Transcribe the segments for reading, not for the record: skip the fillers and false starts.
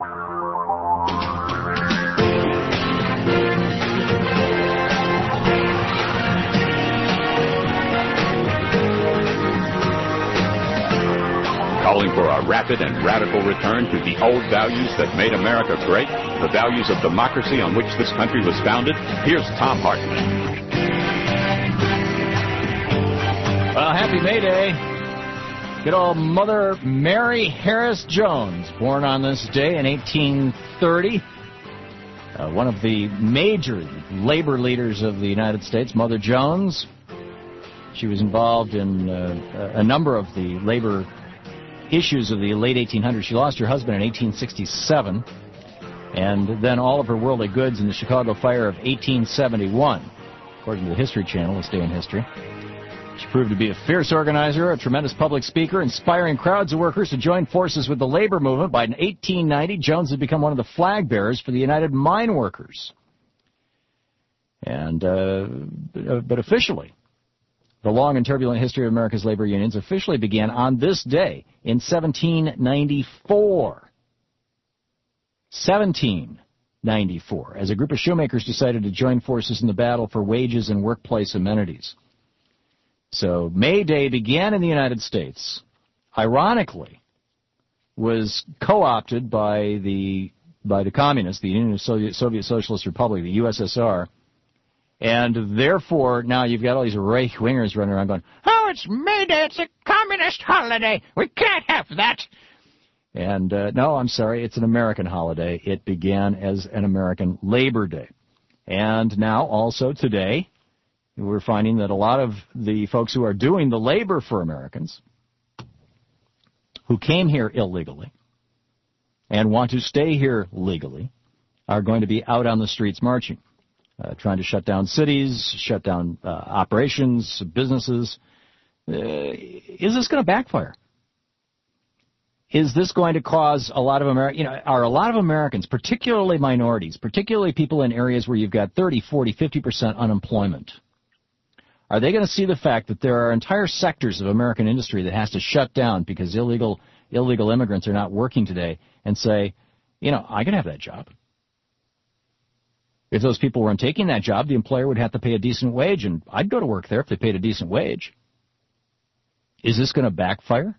Calling for a rapid and radical return to the old values that made America great, the values of democracy on which this country was founded, here's Thom Hartmann. Well, happy May Day. Good old Mother Mary Harris Jones, born on this day in 1830. One of the major labor leaders of the United States, Mother Jones. She was involved in a number of the labor issues of the late 1800s. She lost her husband in 1867, and then all of her worldly goods in the Chicago Fire of 1871, according to the History Channel, this day in history. She proved to be a fierce organizer, a tremendous public speaker, inspiring crowds of workers to join forces with the labor movement. By 1890, Jones had become one of the flag bearers for the United Mine Workers. And but officially, the long and turbulent history of America's labor unions officially began on this day in 1794. 1794, as a group of shoemakers decided to join forces in the battle for wages and workplace amenities. So May Day began in the United States, ironically, was co-opted by the communists, the Union of Soviet Socialist Republic, the USSR, and therefore now you've got all these right-wingers running around going, oh, it's May Day, it's a communist holiday, we can't have that. And no, I'm sorry, it's an American holiday. It began as an American Labor Day. And now also today, we're finding that a lot of the folks who are doing the labor for Americans, who came here illegally and want to stay here legally, are going to be out on the streets marching, trying to shut down cities, shut down operations, businesses. Is this going to backfire? Is this going to cause a lot of are a lot of Americans, particularly minorities, particularly people in areas where you've got 30, 40, 50% unemployment, are they going to see the fact that there are entire sectors of American industry that has to shut down because illegal immigrants are not working today, and say, I can have that job? If those people weren't taking that job, the employer would have to pay a decent wage, and I'd go to work there if they paid a decent wage. Is this going to backfire?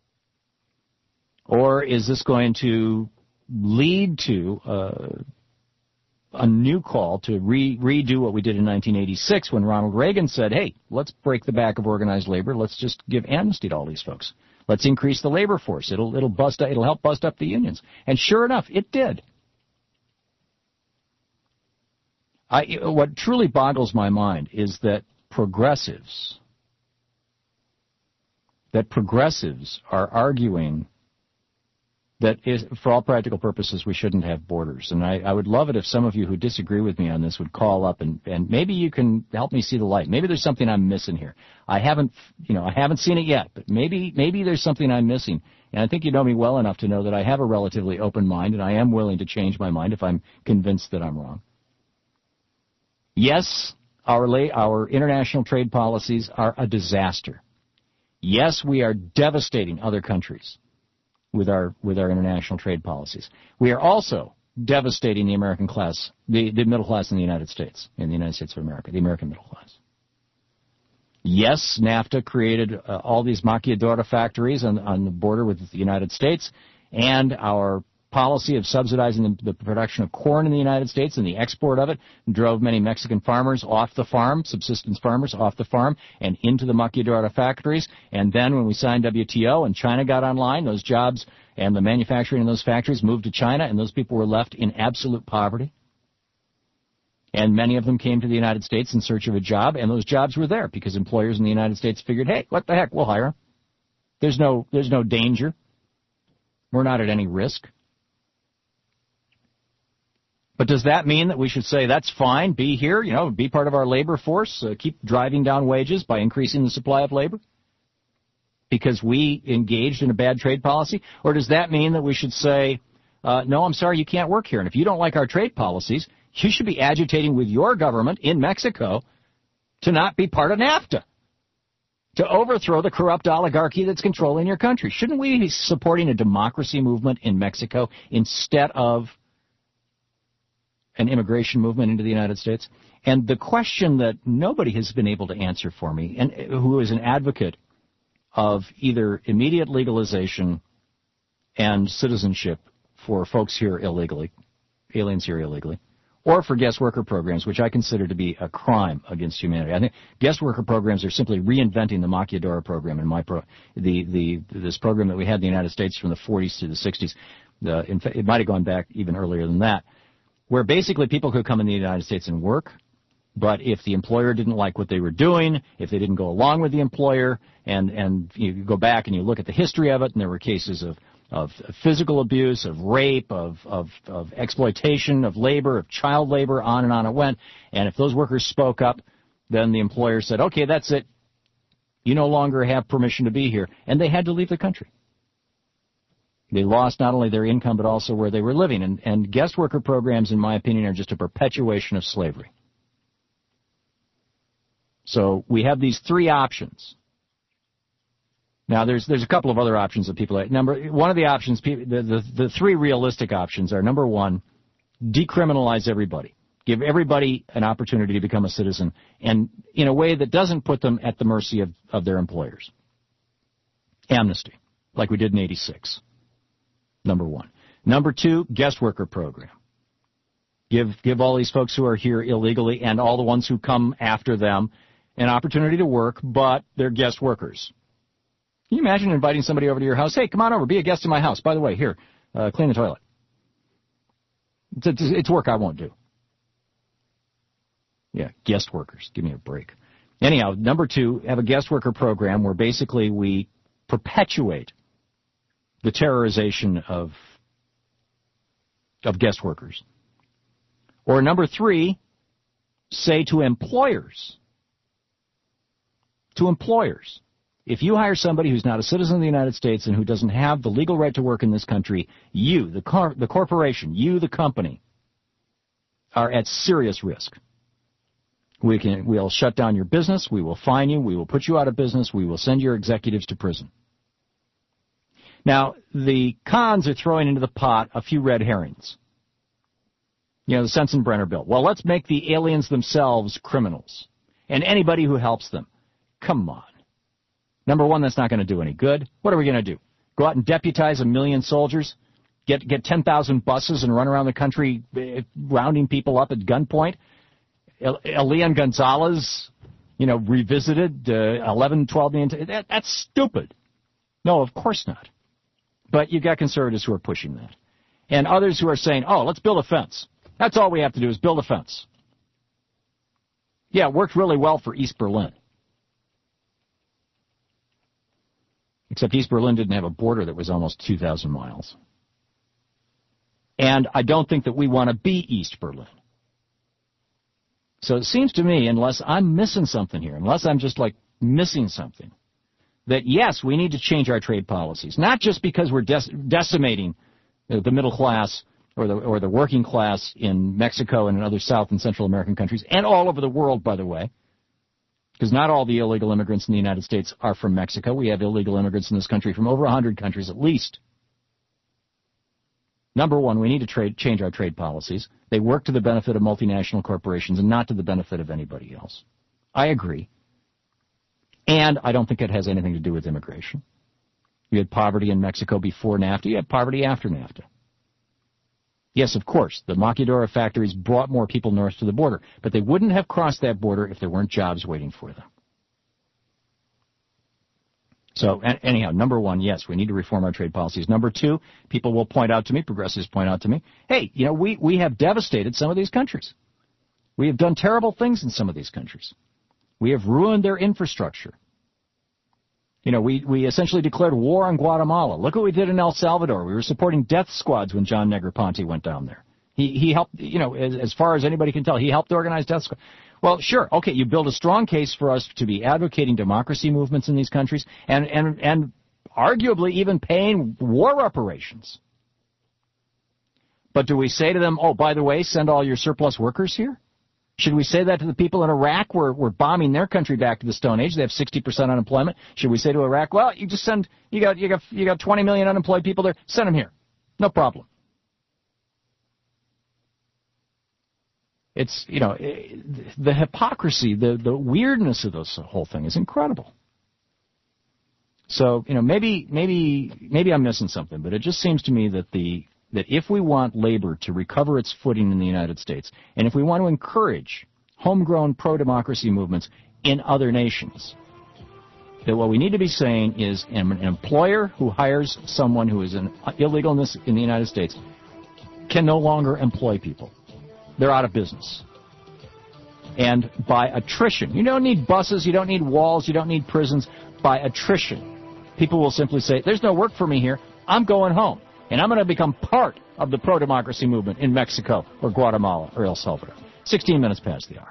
Or is this going to lead to a new call to redo what we did in 1986 when Ronald Reagan said, hey, let's break the back of organized labor. Let's just give amnesty to all these folks. Let's increase the labor force. It'll help bust up the unions. And sure enough, it did. What truly boggles my mind is that progressives are arguing that for all practical purposes we shouldn't have borders. And I would love it if some of you who disagree with me on this would call up and maybe you can help me see the light. Maybe there's something I'm missing here. I haven't seen it yet, but maybe there's something I'm missing. And I think you know me well enough to know that I have a relatively open mind, and I am willing to change my mind if I'm convinced that I'm wrong. Yes, our international trade policies are a disaster. Yes, we are devastating other countries with our international trade policies. We are also devastating the American class, the middle class in the United States of America, the American middle class. Yes, NAFTA created all these maquiladora factories on the border with the United States, and our policy of subsidizing the production of corn in the United States and the export of it drove many Mexican farmers off the farm, subsistence farmers off the farm, and into the maquiladora factories. And then when we signed WTO and China got online, those jobs and the manufacturing in those factories moved to China, and those people were left in absolute poverty. And many of them came to the United States in search of a job, and those jobs were there because employers in the United States figured, hey, what the heck, we'll hire them. There's no danger. We're not at any risk. But does that mean that we should say, that's fine, be here, be part of our labor force, keep driving down wages by increasing the supply of labor because we engaged in a bad trade policy? Or does that mean that we should say, no, I'm sorry, you can't work here, and if you don't like our trade policies, you should be agitating with your government in Mexico to not be part of NAFTA? to overthrow the corrupt oligarchy that's controlling your country. Shouldn't we be supporting a democracy movement in Mexico instead of an immigration movement into the United States? And the question that nobody has been able to answer for me, and who is an advocate of either immediate legalization and citizenship for folks here illegally, aliens here illegally, or for guest worker programs, which I consider to be a crime against humanity. I think guest worker programs are simply reinventing the Maquiadora program in this program that we had in the United States from the 40s to the 60s. In fact, it might have gone back even earlier than that, where basically people could come in the United States and work, but if the employer didn't like what they were doing, if they didn't go along with the employer, and you go back and you look at the history of it, and there were cases of physical abuse, of rape, of exploitation of labor, of child labor, on and on it went. And if those workers spoke up, then the employer said, okay, that's it. You no longer have permission to be here. And they had to leave the country. They lost not only their income, but also where they were living. And guest worker programs, in my opinion, are just a perpetuation of slavery. So we have these three options. Now, there's a couple of other options that people like. One of the options, the three realistic options are, number one, decriminalize everybody. Give everybody an opportunity to become a citizen, and in a way that doesn't put them at the mercy of their employers. Amnesty, like we did in '86. Number one. Number two, guest worker program. Give all these folks who are here illegally and all the ones who come after them an opportunity to work, but they're guest workers. Can you imagine inviting somebody over to your house? Hey, come on over, be a guest in my house. By the way, here, clean the toilet. It's work I won't do. Yeah, guest workers. Give me a break. Anyhow, number two, have a guest worker program where basically we perpetuate the terrorization of guest workers. Or number three, say to employers, if you hire somebody who's not a citizen of the United States and who doesn't have the legal right to work in this country, you, the corporation, you, the company, are at serious risk. We'll shut down your business, we will fine you, we will put you out of business, we will send your executives to prison. Now, the cons are throwing into the pot a few red herrings. You know, the Sensenbrenner bill. Well, let's make the aliens themselves criminals, and anybody who helps them. Come on. Number one, that's not going to do any good. What are we going to do? Go out and deputize 1 million soldiers? Get 10,000 buses and run around the country rounding people up at gunpoint? Elian Gonzalez, revisited 11, 12 million. That's stupid. No, of course not. But you've got conservatives who are pushing that. And others who are saying, oh, let's build a fence. That's all we have to do is build a fence. Yeah, it worked really well for East Berlin. Except East Berlin didn't have a border that was almost 2,000 miles. And I don't think that we want to be East Berlin. So it seems to me, unless I'm missing something here, unless I'm just missing something, that yes, we need to change our trade policies. Not just because we're decimating the middle class or the working class in Mexico and in other South and Central American countries, and all over the world, by the way, because not all the illegal immigrants in the United States are from Mexico. We have illegal immigrants in this country from over 100 countries at least. Number one, we need to change our trade policies. They work to the benefit of multinational corporations and not to the benefit of anybody else. I agree. And I don't think it has anything to do with immigration. You had poverty in Mexico before NAFTA. You had poverty after NAFTA. Yes, of course, the Maquiadora factories brought more people north to the border, but they wouldn't have crossed that border if there weren't jobs waiting for them. So, anyhow, number one, yes, we need to reform our trade policies. Number two, people will point out to me, progressives point out to me, hey, we have devastated some of these countries. We have done terrible things in some of these countries. We have ruined their infrastructure. We essentially declared war on Guatemala. Look what we did in El Salvador. We were supporting death squads when John Negroponte went down there. He helped, as far as anybody can tell, he helped organize death squads. Well, sure, okay, you build a strong case for us to be advocating democracy movements in these countries and arguably even paying war reparations. But do we say to them, oh, by the way, send all your surplus workers here? Should we say that to the people in Iraq? We're bombing their country back to the Stone Age. They have 60% unemployment. Should we say to Iraq, well, you just send, you got 20 million unemployed people there. Send them here. No problem. It's, the hypocrisy, the weirdness of this whole thing is incredible. So, maybe I'm missing something, but it just seems to me that that if we want labor to recover its footing in the United States, and if we want to encourage homegrown pro-democracy movements in other nations, that what we need to be saying is an employer who hires someone who is illegal in the United States can no longer employ people. They're out of business. And by attrition, you don't need buses, you don't need walls, you don't need prisons. By attrition, people will simply say, there's no work for me here, I'm going home. And I'm going to become part of the pro-democracy movement in Mexico or Guatemala or El Salvador. 16 minutes past the hour.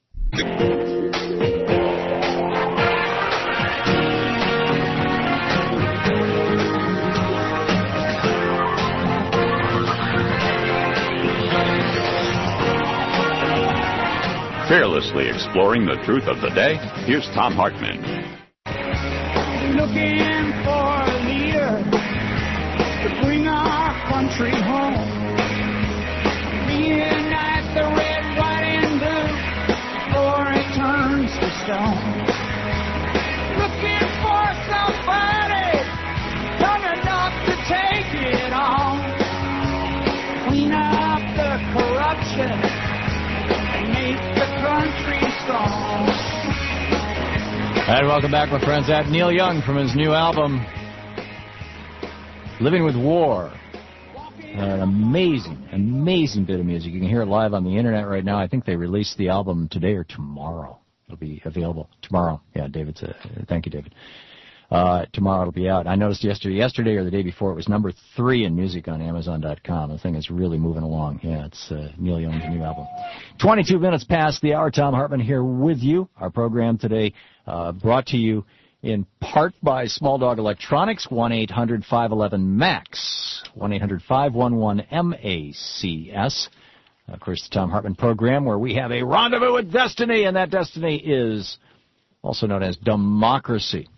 Fearlessly exploring the truth of the day, here's Thom Hartmann. Looking for a leader to bring our country home. Reunite the red, white, and blue before it turns to stone. Looking for somebody young enough to take it on. Clean up the corruption and make the country strong. And welcome back, my friends. That Neil Young from his new album, Living with War. An amazing bit of music. You can hear it live on the internet right now. I think they released the album today or tomorrow. It'll be available tomorrow. Yeah, David said, thank you, David. Tomorrow it'll be out. I noticed yesterday or the day before, it was number 3 in music on Amazon.com. The thing is really moving along. Yeah, it's Neil Young's new album. 22 minutes past the hour. Thom Hartmann here with you. Our program today brought to you in part by Small Dog Electronics, 1-800-511-MAX, 1-800-511-MACS. Of course, the Thom Hartmann program where we have a rendezvous with destiny, and that destiny is also known as democracy.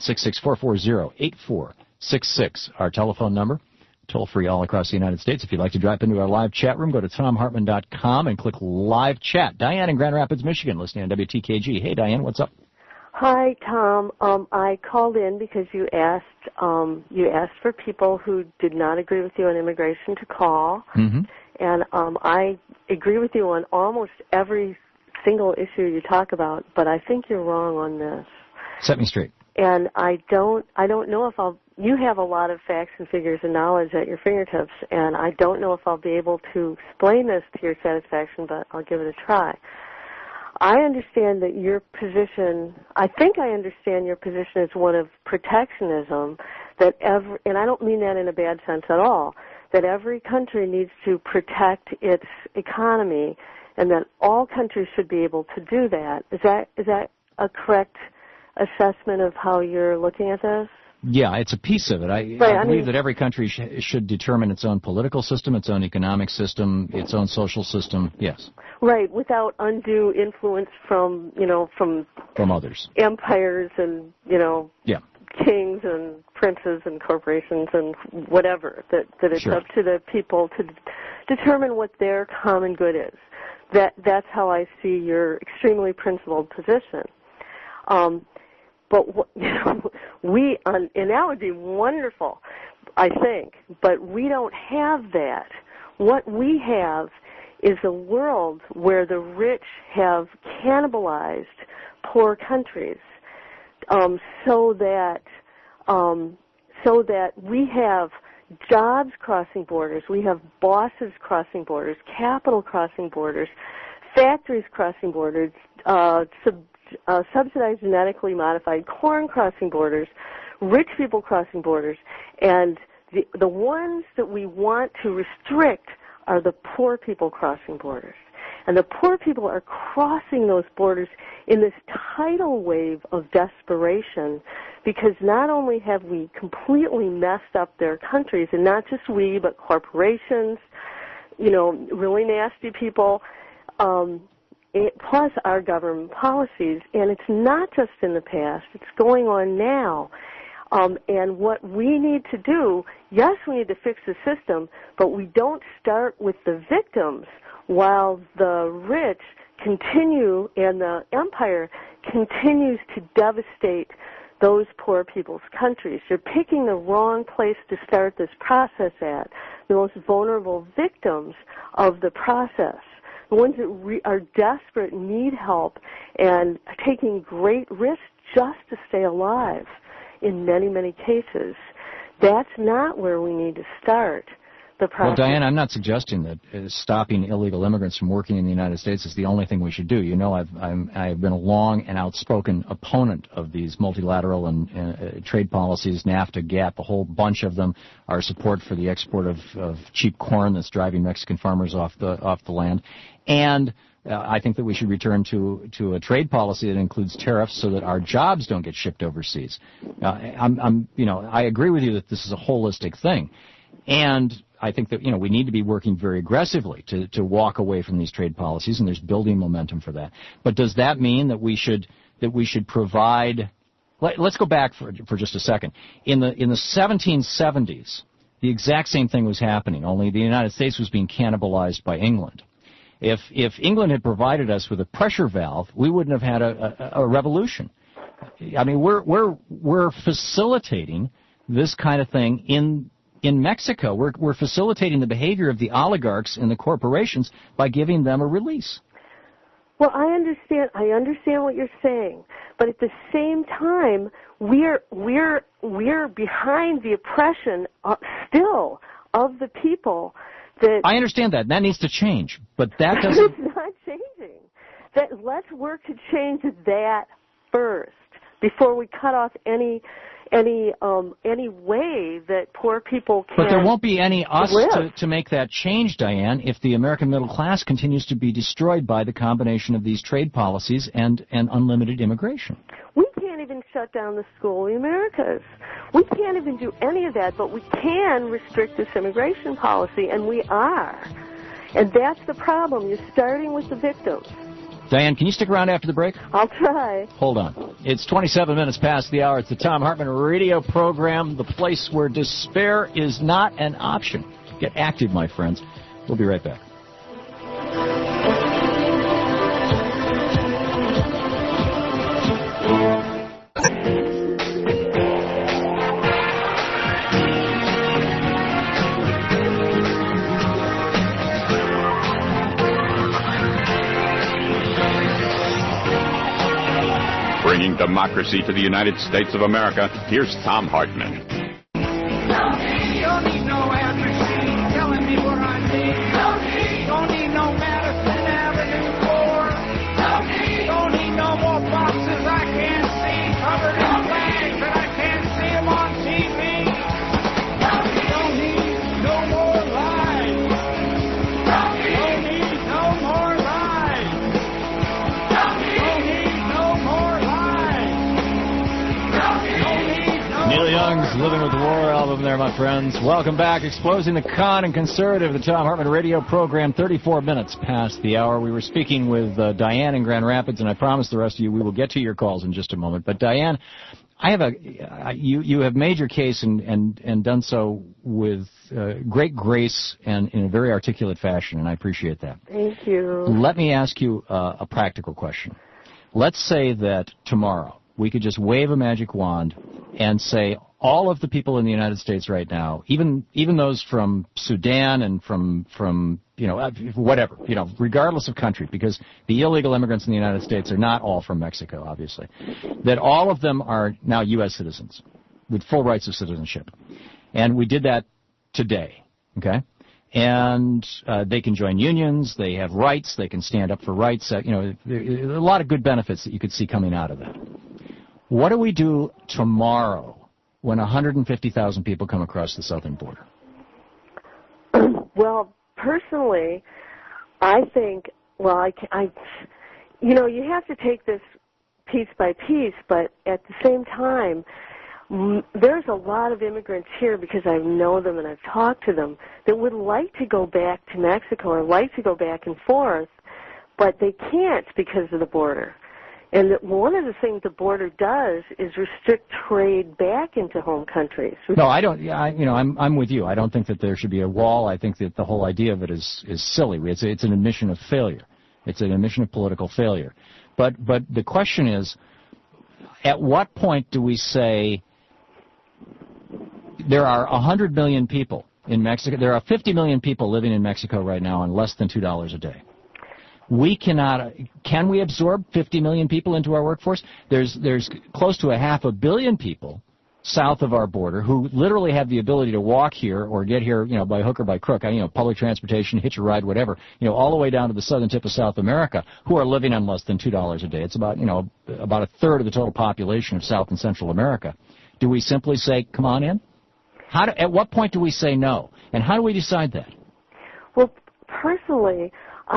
1-866-440-8466, our telephone number. Toll free all across the United States. If you'd like to drop into our live chat room, go to ThomHartmann.com and click live chat. Diane in Grand Rapids, Michigan, listening on WTKG. Hey, Diane, what's up? Hi, Tom. I called in because you asked for people who did not agree with you on immigration to call, and I agree with you on almost every single issue you talk about, but I think you're wrong on this. Set me straight. And I don't know if you have a lot of facts and figures and knowledge at your fingertips, and I don't know if I'll be able to explain this to your satisfaction, but I'll give it a try. I understand that your position, I think I understand your position as one of protectionism, and I don't mean that in a bad sense at all, that every country needs to protect its economy and that all countries should be able to do that. Is that a correct assessment of how you're looking at this? Yeah, it's a piece of it. I believe that every country should determine its own political system, its own economic system, its own social system. Yes. Right, without undue influence from others, empires and kings and princes and corporations and whatever. That it's up to the people to determine what their common good is. That's how I see your extremely principled position. But and that would be wonderful, I think, but we don't have that. What we have is a world where the rich have cannibalized poor countries, so that we have jobs crossing borders, we have bosses crossing borders, capital crossing borders, factories crossing borders, subsidized genetically modified corn crossing borders, rich people crossing borders, and the ones that we want to restrict are the poor people crossing borders. And the poor people are crossing those borders in this tidal wave of desperation because not only have we completely messed up their countries, and not just we, but corporations, really nasty people, plus our government policies. And it's not just in the past, it's going on now. And what we need to do, yes, we need to fix the system, but we don't start with the victims while the rich continue and the empire continues to devastate those poor people's countries. You're picking the wrong place to start this process at, the most vulnerable victims of the process, the ones that are desperate, need help, and are taking great risks just to stay alive in many, many cases. That's not where we need to start the process. Well, Diane, I'm not suggesting that stopping illegal immigrants from working in the United States is the only thing we should do. You know, I've been a long and outspoken opponent of these multilateral and trade policies, NAFTA, GATT, a whole bunch of them, our support for the export of cheap corn that's driving Mexican farmers off the land. And I think that we should return to a trade policy that includes tariffs so that our jobs don't get shipped overseas. I agree with you that this is a holistic thing. And I think that, we need to be working very aggressively to walk away from these trade policies, and there's building momentum for that. But does that mean that we should provide? Let's go back for just a second. In the 1770s, the exact same thing was happening, only the United States was being cannibalized by England. If England had provided us with a pressure valve, we wouldn't have had a revolution. I mean, we're facilitating this kind of thing in Mexico. We're facilitating the behavior of the oligarchs and the corporations by giving them a release. Well, I understand what you're saying, but at the same time, we're behind the oppression still of the people. I understand that. That needs to change, but that doesn't. It's not changing. Let's work to change that first before we cut off any way that poor people can. But there won't be any us live. to make that change, Diane, if the American middle class continues to be destroyed by the combination of these trade policies and unlimited immigration. We can't even shut down the school in the Americas. We can't even do any of that, but we can restrict this immigration policy, and we are. And that's the problem. You're starting with the victims. Diane, can you stick around after the break? I'll try. Hold on. It's 27 minutes past the hour. It's the Thom Hartmann radio program, the place where despair is not an option. Get active, my friends. We'll be right back. Bringing democracy to the United States of America, here's Thom Hartmann. Don't need no address telling me where I need. Don't need no Madison Avenue floor. Don't need no more boxes I can't see covered in flags that I can't see them on TV. Don't need no more lies. Don't need no more lies. Don't need no more lies. Neil Young's Living with the War album there, my friends. Welcome back. Exposing the con and conservative, the Thom Hartmann radio program, 34 minutes past the hour. We were speaking with Diane in Grand Rapids, and I promise the rest of you we will get to your calls in just a moment. But Diane, you have made your case and done so with great grace and in a very articulate fashion, and I appreciate that. Thank you. Let me ask you a practical question. Let's say that tomorrow we could just wave a magic wand and say all of the people in the United States right now, even those from Sudan and from whatever, regardless of country, because the illegal immigrants in the United States are not all from Mexico, obviously, that all of them are now U.S. citizens with full rights of citizenship. And we did that today, okay? And they can join unions, they have rights, they can stand up for rights, there are a lot of good benefits that you could see coming out of that. What do we do tomorrow when 150,000 people come across the southern border? Well, personally, I think, you have to take this piece by piece, but at the same time, there's a lot of immigrants here, because I know them and I've talked to them, that would like to go back to Mexico or like to go back and forth, but they can't because of the border. And one of the things the border does is restrict trade back into home countries. No, I don't. Yeah, I'm with you. I don't think that there should be a wall. I think that the whole idea of it is silly. It's an admission of failure. It's an admission of political failure. But the question is, at what point do we say there are 100 million people in Mexico? There are 50 million people living in Mexico right now on less than $2 a day. We cannot. Can we absorb 50 million people into our workforce? There's close to 500 million people south of our border who literally have the ability to walk here or get here, by hook or by crook, public transportation, hitch a ride, whatever, all the way down to the southern tip of South America, who are living on less than $2 a day. It's about a third of the total population of South and Central America. Do we simply say, come on in? At what point do we say no? And how do we decide that? Well, personally,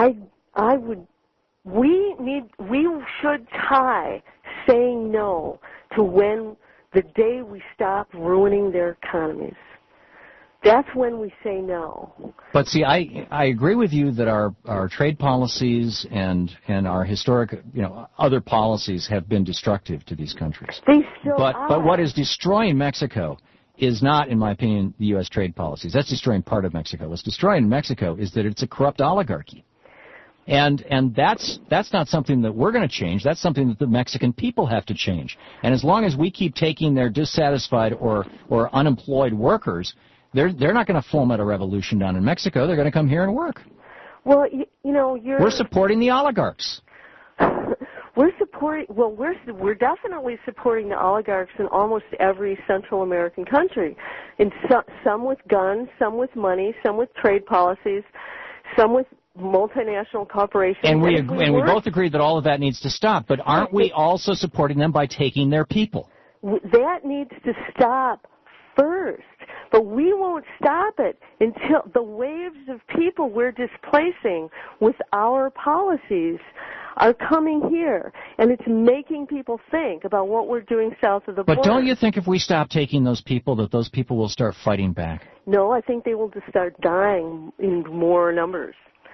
we should tie saying no to when the day we stop ruining their economies. That's when we say no. But see, I agree with you that our trade policies and our historic, other policies have been destructive to these countries. They still are. But what is destroying Mexico is not, in my opinion, the U.S. trade policies. That's destroying part of Mexico. What's destroying Mexico is that it's a corrupt oligarchy. And that's not something that we're going to change. That's something that the Mexican people have to change. And as long as we keep taking their dissatisfied or unemployed workers, they're not going to foment a revolution down in Mexico. They're going to come here and work. Well, we're supporting the oligarchs. We're definitely supporting the oligarchs in almost every Central American country. In some with guns, some with money, some with trade policies, some with multinational corporations. And we both agree that all of that needs to stop, but aren't we also supporting them by taking their people? That needs to stop first, but we won't stop it until the waves of people we're displacing with our policies are coming here, and it's making people think about what we're doing south of the border. But don't you think if we stop taking those people, that those people will start fighting back? No, I think they will just start dying in more numbers.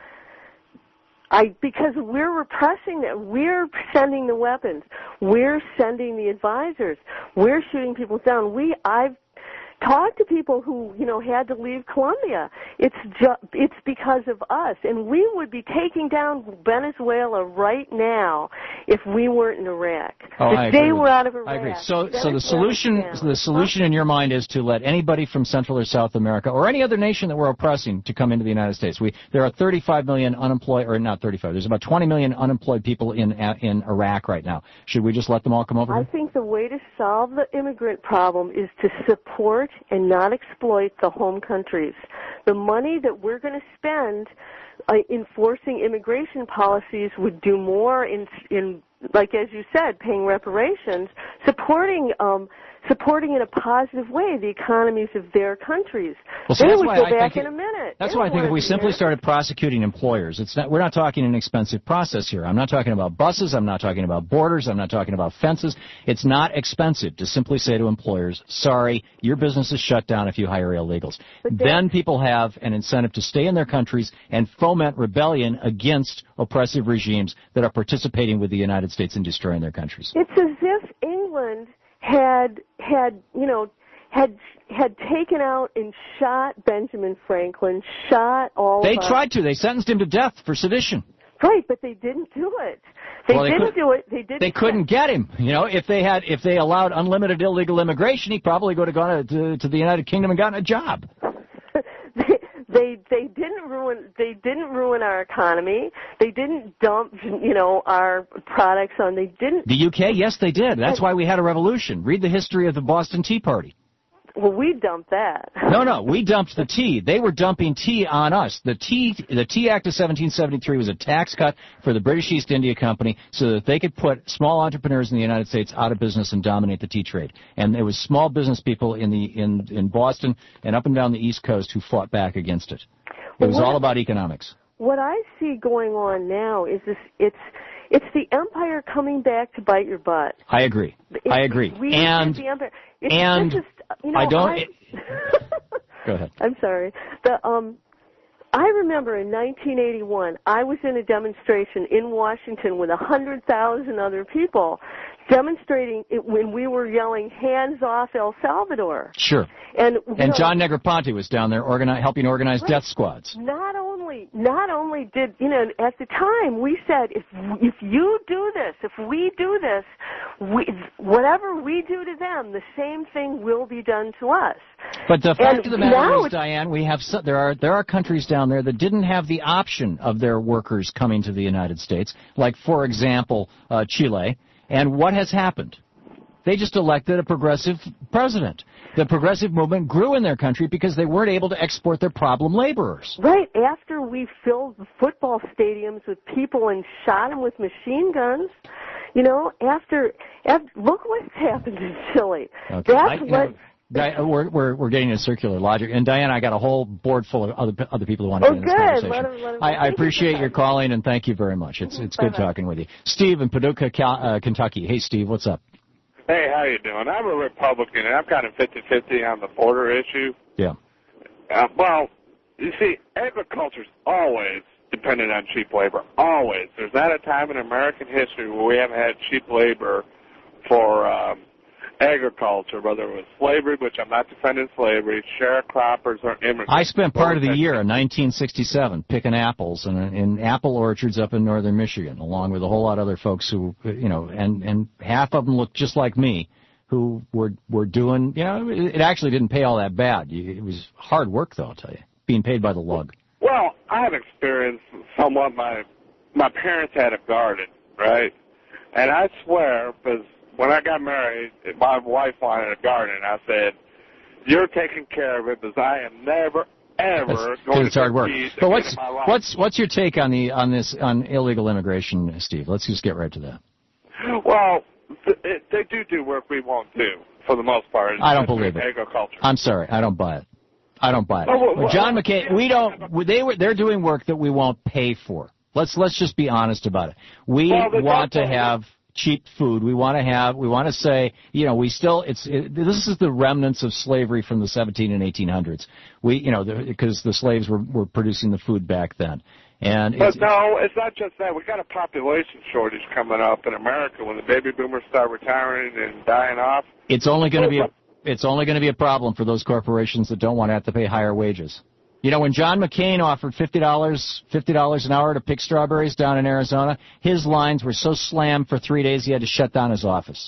Because we're repressing them. We're sending the weapons. We're sending the advisors. We're shooting people down. I've talked to people who, had to leave Colombia. It's because of us. And we would be taking down Venezuela right now if we weren't in Iraq. The day we're out of Iraq. I agree. So the solution in your mind is to let anybody from Central or South America or any other nation that we're oppressing to come into the United States. There are 35 million unemployed, or not 35. There's about 20 million unemployed people in Iraq right now. Should we just let them all come over here? I think the way to solve the immigrant problem is to support and not exploit the home countries. The money that we're going to spend enforcing immigration policies would do more in like as you said, paying reparations, supporting in a positive way the economies of their countries. Well, so they that's would why go I back think in a minute. That's why I think if we simply started prosecuting employers, we're not talking an expensive process here. I'm not talking about buses. I'm not talking about borders. I'm not talking about fences. It's not expensive to simply say to employers, sorry, your business is shut down if you hire illegals. Then people have an incentive to stay in their countries and foment rebellion against oppressive regimes that are participating with the United States in destroying their countries. It's as if England had taken out and shot Benjamin Franklin, shot all of us. They tried to. They sentenced him to death for sedition. Right, but they didn't do it. They couldn't get him. If they allowed unlimited illegal immigration, he probably would have gone to the United Kingdom and gotten a job. They didn't ruin our economy. They didn't dump our products on. They didn't. The UK, yes, they did. That's why we had a revolution. Read the history of the Boston Tea Party. Well, we dumped that. No, we dumped the tea. They were dumping tea on us. The Tea Act of 1773 was a tax cut for the British East India Company so that they could put small entrepreneurs in the United States out of business and dominate the tea trade. And there was small business people in Boston and up and down the East Coast who fought back against it. It was all about economics. What I see going on now is this. It's the empire coming back to bite your butt. I agree. And I don't. Go ahead. I'm sorry. I remember in 1981, I was in a demonstration in Washington with 100,000 other people demonstrating it when we were yelling, "Hands off El Salvador." Sure. And John Negroponte was down there helping organize death squads. Not only did, at the time we said, if you do this, if we do this, whatever we do to them, the same thing will be done to us. But the fact of the matter is, Diane, there are countries down there that didn't have the option of their workers coming to the United States, like, for example, Chile. And what has happened? They just elected a progressive president. The progressive movement grew in their country because they weren't able to export their problem laborers. Right. After we filled football stadiums with people and shot them with machine guns, after look what's happened in Chile. Okay. We're getting a circular logic. And Diane, I got a whole board full of other people who want to get in this conversation. Let 'em I appreciate your calling, and thank you very much. It's good talking with you. Steve in Paducah, Kentucky. Hey, Steve, what's up? Hey, how you doing? I'm a Republican, and I'm kind of 50-50 on the border issue. Yeah. Well, you see, agriculture's always dependent on cheap labor. Always. There's not a time in American history where we haven't had cheap labor for agriculture, whether it was slavery, which I'm not defending slavery, sharecroppers, or immigrants. I spent part of the year in 1967 picking apples in apple orchards up in northern Michigan, along with a whole lot of other folks who, and half of them looked just like me, who were doing, it actually didn't pay all that bad. It was hard work, though, I'll tell you, being paid by the lug. Well, I've experienced somewhat. My parents had a garden, right? And I swear, because when I got married, my wife wanted a garden. I said, "You're taking care of it, because I am never, ever going to hard work." But what's your take on illegal immigration, Steve? Let's just get right to that. Well, they do work we won't do for the most part. I don't believe it. Agriculture. I'm sorry, I don't buy it. John McCain, they're doing work that we won't pay for. Let's just be honest about it. We want to have cheap food. We want to say, this is the remnants of slavery from the 17 and 1800s. Because the slaves were producing the food back then. But no, it's not just that. We got a population shortage coming up in America when the baby boomers start retiring and dying off. It's only going to be a problem for those corporations that don't want to have to pay higher wages. When John McCain offered $50 an hour to pick strawberries down in Arizona, his lines were so slammed for 3 days he had to shut down his office.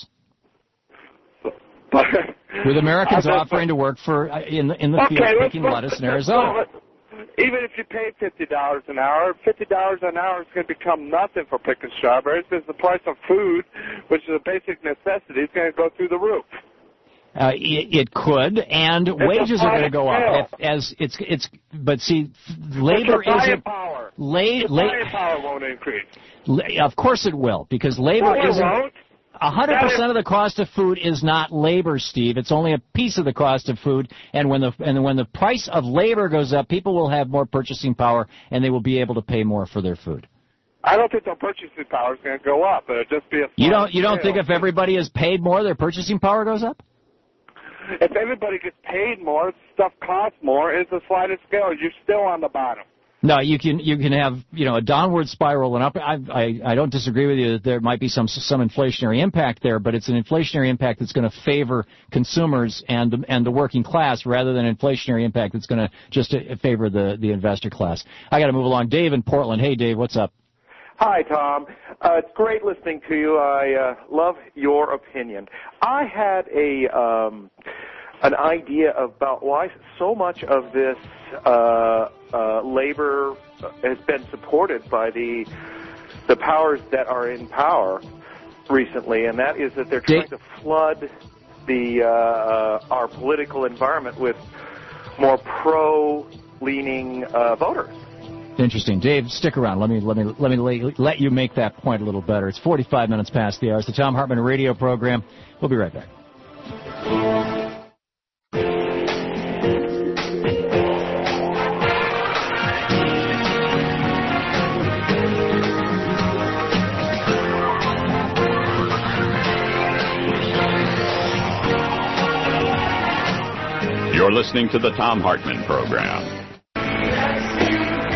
With Americans offering to work in the field picking lettuce in Arizona. Even if you pay $50 an hour, $50 an hour is going to become nothing for picking strawberries because the price of food, which is a basic necessity, is going to go through the roof. It could, and wages are going to go up. But see, labor isn't. Power. Power won't increase. Of course it will, because labor isn't. 100% of the cost of food is not labor, Steve. It's only a piece of the cost of food, and when the price of labor goes up, people will have more purchasing power, and they will be able to pay more for their food. I don't think their purchasing power is going to go up. It'll just be a. You don't think if everybody is paid more, their purchasing power goes up? If everybody gets paid more, stuff costs more. It's a sliding scale. You're still on the bottom. No, you can have a downward spiral and up. I don't disagree with you that there might be some inflationary impact there, but it's an inflationary impact that's going to favor consumers and the working class rather than an inflationary impact that's going to just favor the investor class. I got to move along. Dave in Portland. Hey, Dave, what's up? Hi, Tom. It's great listening to you. I love your opinion. I had an idea about why so much of this labor has been supported by the powers that are in power recently, and that is that they're trying to flood our political environment with more pro-leaning voters. Interesting. Dave, stick around. Let me let you make that point a little better. It's 45 minutes past the hour. It's the Thom Hartmann radio program. We'll be right back. You're listening to the Thom Hartmann program.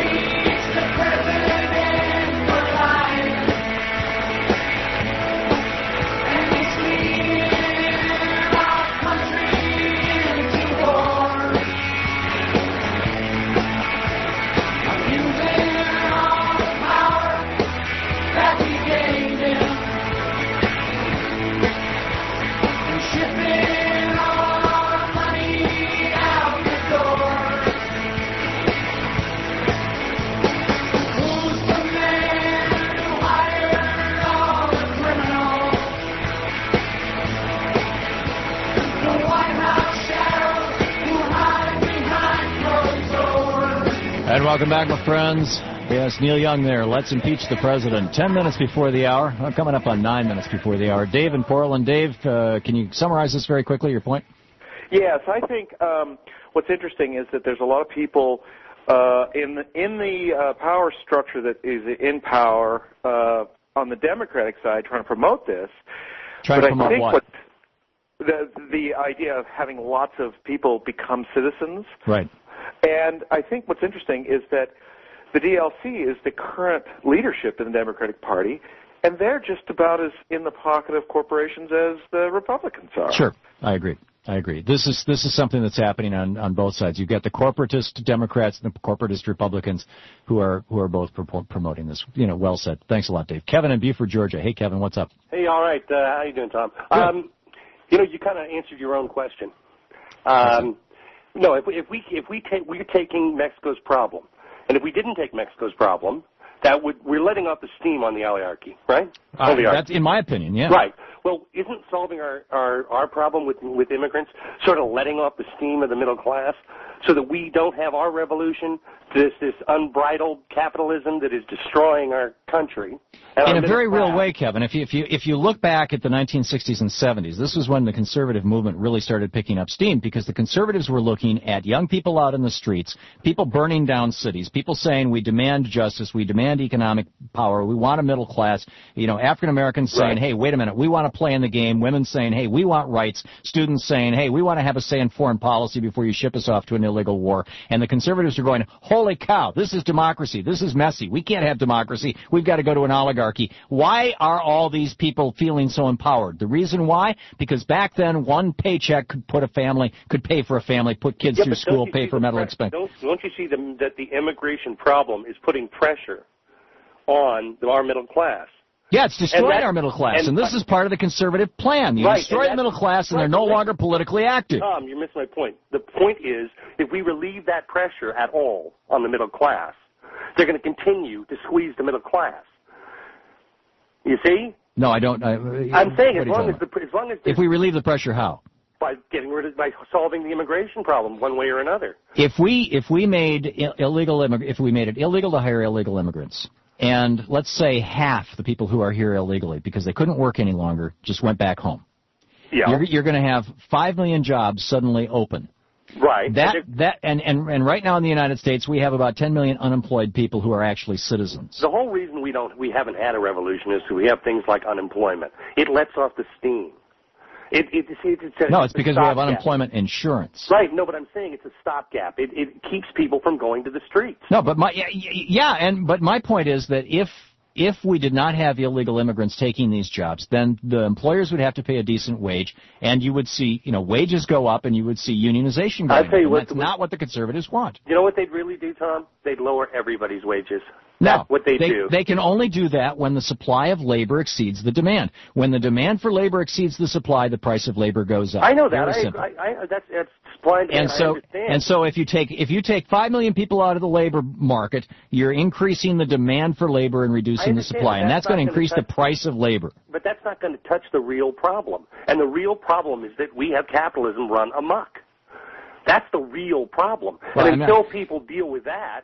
Welcome back, my friends. Yes, Neil Young there. Let's impeach the president. 10 minutes before the hour. Well, coming up on 9 minutes before the hour. Dave in Portland. Dave, can you summarize this very quickly, your point? Yes, I think what's interesting is that there's a lot of people in the power structure that is in power on the Democratic side trying to promote this. Trying to promote what? The idea of having lots of people become citizens. Right. And I think what's interesting is that the DLC is the current leadership in the Democratic Party, and they're just about as in the pocket of corporations as the Republicans are. Sure, I agree. This is something that's happening on both sides. You've got the corporatist Democrats and the corporatist Republicans who are both promoting this. Well said. Thanks a lot, Dave. Kevin in Beaufort, Georgia. Hey, Kevin, what's up? Hey, all right. How you doing, Tom? You kind of answered your own question. No, if we're taking Mexico's problem, and if we didn't take Mexico's problem, we're letting off the steam on the oligarchy, right? That's in my opinion, yeah. Right. Well, isn't solving our problem with immigrants sort of letting off the steam of the middle class so that we don't have our revolution, this unbridled capitalism that is destroying our country? In a very real way, Kevin. If you look back at the 1960s and 70s, this was when the conservative movement really started picking up steam, because the conservatives were looking at young people out in the streets, people burning down cities, people saying we demand justice, we demand economic power, we want a middle class. African Americans saying, hey, wait a minute, we want to play in the game. Women saying, hey, we want rights. Students saying, hey, we want to have a say in foreign policy before you ship us off to an illegal war. And the conservatives are going, holy cow, this is democracy. This is messy. We can't have democracy. We've got to go to an oligarchy. Why are all these people feeling so empowered? The reason why? Because back then, one paycheck could pay for a family, put kids through school, pay for medical expenses. Don't you see that the immigration problem is putting pressure on our middle class? Yeah, it's destroying our middle class, and this is part of the conservative plan. You destroy the middle class, and they're no longer politically active. Tom, you're missing my point. The point is, if we relieve that pressure at all on the middle class, they're going to continue to squeeze the middle class. You see? No, I don't. I'm saying as long as if we relieve the pressure, how? By solving the immigration problem one way or another. If we made it illegal to hire illegal immigrants, and let's say half the people who are here illegally because they couldn't work any longer just went back home. Yeah. You're going to have 5 million jobs suddenly open. Right. And right now in the United States we have about 10 million unemployed people who are actually citizens. The whole reason we haven't had a revolution is we have things like unemployment. It lets off the steam. It's because we have unemployment insurance. Right. No, but I'm saying it's a stopgap. It keeps people from going to the streets. No, but my point is that if we did not have illegal immigrants taking these jobs, then the employers would have to pay a decent wage, and you would see, wages go up, and you would see unionization going up. That's not what the conservatives want. You know what they'd really do, Tom? They'd lower everybody's wages. No, that's what they do. They can only do that when the supply of labor exceeds the demand. When the demand for labor exceeds the supply, the price of labor goes up. I know that. That's supply and demand. I understand. And so if you take 5 million people out of the labor market, you're increasing the demand for labor and reducing the supply, and that's going to increase the price of labor. But that's not going to touch the real problem. And the real problem is that we have capitalism run amok. That's the real problem. Well, and until people deal with that,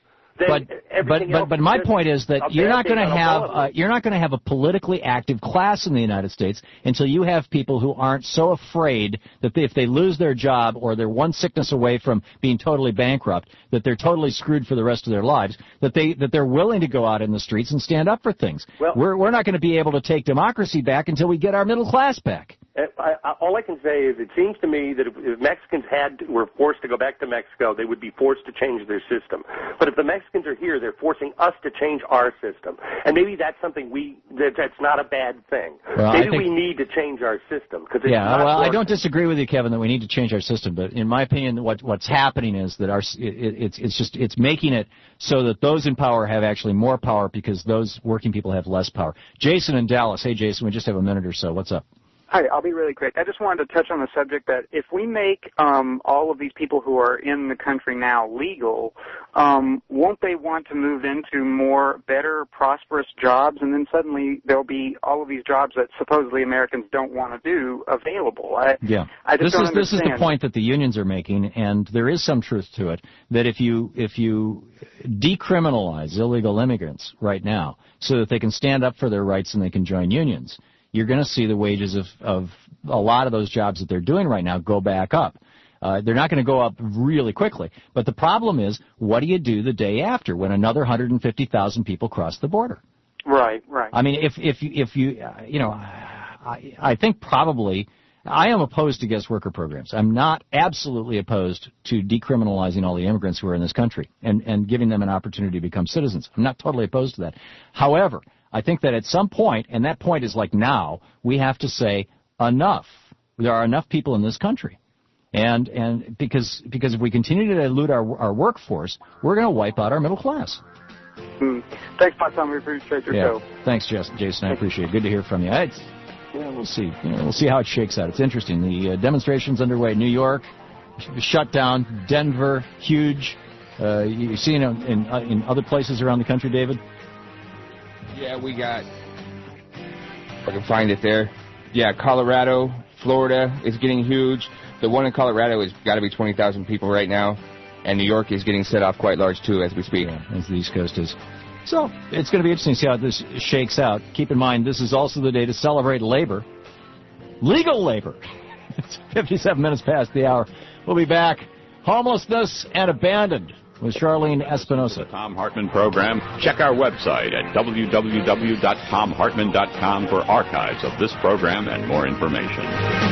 But my point is that you're not going to have a politically active class in the United States until you have people who aren't so afraid that if they lose their job or they're one sickness away from being totally bankrupt, that they're totally screwed for the rest of their lives, that they're willing to go out in the streets and stand up for things. Well, we're not going to be able to take democracy back until we get our middle class back. All I can say is it seems to me that if Mexicans were forced to go back to Mexico, they would be forced to change their system. But if the Mexicans are here, they're forcing us to change our system. And maybe that's something that's not a bad thing. Well, maybe we need to change our system. I don't disagree with you, Kevin, that we need to change our system. But in my opinion, what's happening is that it's making it so that those in power have actually more power because those working people have less power. Jason in Dallas. Hey, Jason, we just have a minute or so. What's up? Hi, I'll be really quick. I just wanted to touch on the subject that if we make all of these people who are in the country now legal, won't they want to move into more better, prosperous jobs, and then suddenly there'll be all of these jobs that supposedly Americans don't want to do available? I just don't understand. This is the point that the unions are making, and there is some truth to it, that if you decriminalize illegal immigrants right now so that they can stand up for their rights and they can join unions, you're going to see the wages of a lot of those jobs that they're doing right now go back up. They're not going to go up really quickly. But the problem is, what do you do the day after when another 150,000 people cross the border? Right. I mean, if you I think probably, I am opposed to guest worker programs. I'm not absolutely opposed to decriminalizing all the immigrants who are in this country and giving them an opportunity to become citizens. I'm not totally opposed to that. However, I think that at some point, and that point is like now, we have to say enough. There are enough people in this country. And because if we continue to dilute our workforce, we're going to wipe out our middle class. Thanks, my son. We appreciate your show. Thanks, Jason. I appreciate it. Good to hear from you. We'll see. We'll see how it shakes out. It's interesting. The demonstrations underway in New York, shut down. Denver, huge. You see it in other places around the country, David? Yeah, we got, if I can find it there. Yeah, Colorado, Florida is getting huge. The one in Colorado has got to be 20,000 people right now. And New York is getting set off quite large, too, as we speak. Yeah, as the East Coast is. So it's going to be interesting to see how this shakes out. Keep in mind, this is also the day to celebrate labor. Legal labor. It's 57 minutes past the hour. We'll be back. Homelessness and abandoned with Charlene Espinosa. The Thom Hartmann program. Check our website at www.thomhartmann.com for archives of this program and more information.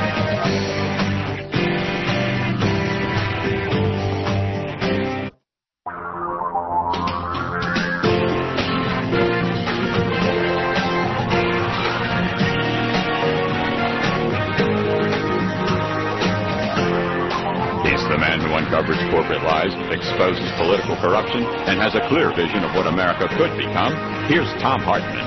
Uncovers corporate lies, exposes political corruption, and has a clear vision of what America could become. Here's Thom Hartmann.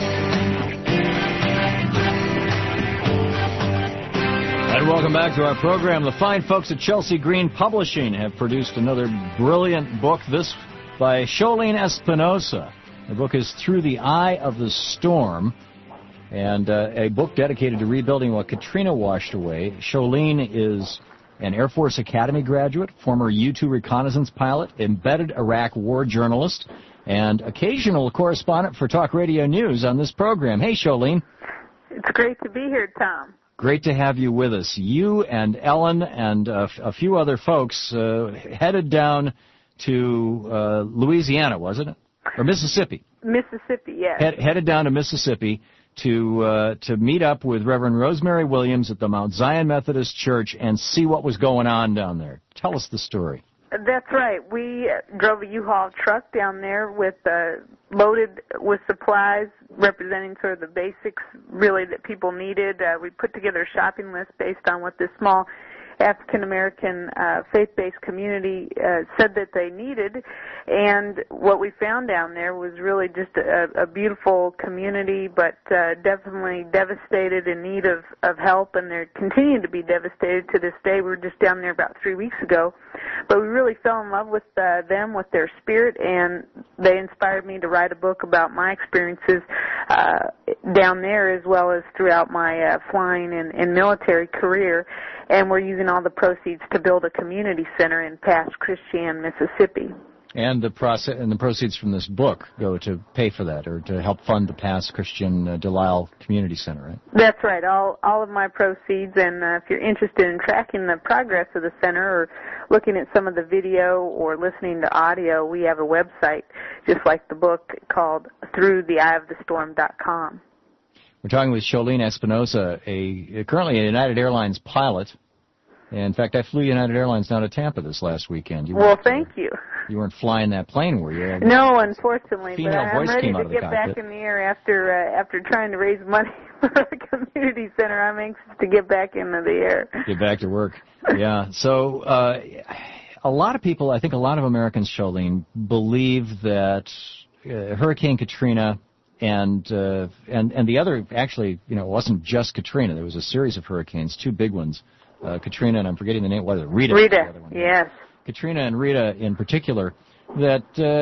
And welcome back to our program. The fine folks at Chelsea Green Publishing have produced another brilliant book, this by Charlene Espinosa. The book is Through the Eye of the Storm, and a book dedicated to rebuilding what Katrina washed away. Charlene is an Air Force Academy graduate, former U-2 reconnaissance pilot, embedded Iraq war journalist, and occasional correspondent for Talk Radio News on this program. Hey, Charlene. It's great to be here, Tom. Great to have you with us. You and Ellen and a few other folks headed down to Louisiana, wasn't it? Or Mississippi? Mississippi, yes. Headed down to Mississippi to meet up with Reverend Rosemary Williams at the Mount Zion Methodist Church and see what was going on down there. Tell us the story. That's right. We drove a U-Haul truck down there with loaded with supplies representing sort of the basics really that people needed. We put together a shopping list based on what this small African-American faith-based community said that they needed, and what we found down there was really just a beautiful community, but definitely devastated, in need of help, and they're continuing to be devastated to this day. We were just down there about 3 weeks ago, but we really fell in love with them, with their spirit, and they inspired me to write a book about my experiences down there as well as throughout my flying and military career. And we're using all the proceeds to build a community center in Pass Christian, Mississippi. And the proceeds from this book go to pay for that, or to help fund the Pass Christian Delisle Community Center, right? That's right. All of my proceeds, and if you're interested in tracking the progress of the center or looking at some of the video or listening to audio, we have a website, just like the book, called throughtheeyeofthestorm.com. We're talking with Charlene Espinosa, currently a United Airlines pilot. In fact, I flew United Airlines down to Tampa this last weekend. Thank you. You weren't flying that plane, were you? No, unfortunately. But I'm ready to get cockpit. back in the air after trying to raise money for the community center. I'm anxious to get back into the air. Get back to work. Yeah. So a lot of people, I think a lot of Americans, Charlene, believe that Hurricane Katrina And the other, actually, it wasn't just Katrina. There was a series of hurricanes, two big ones. Katrina, and I'm forgetting the name, what is it? Rita. Rita, yes. Katrina and Rita in particular, that,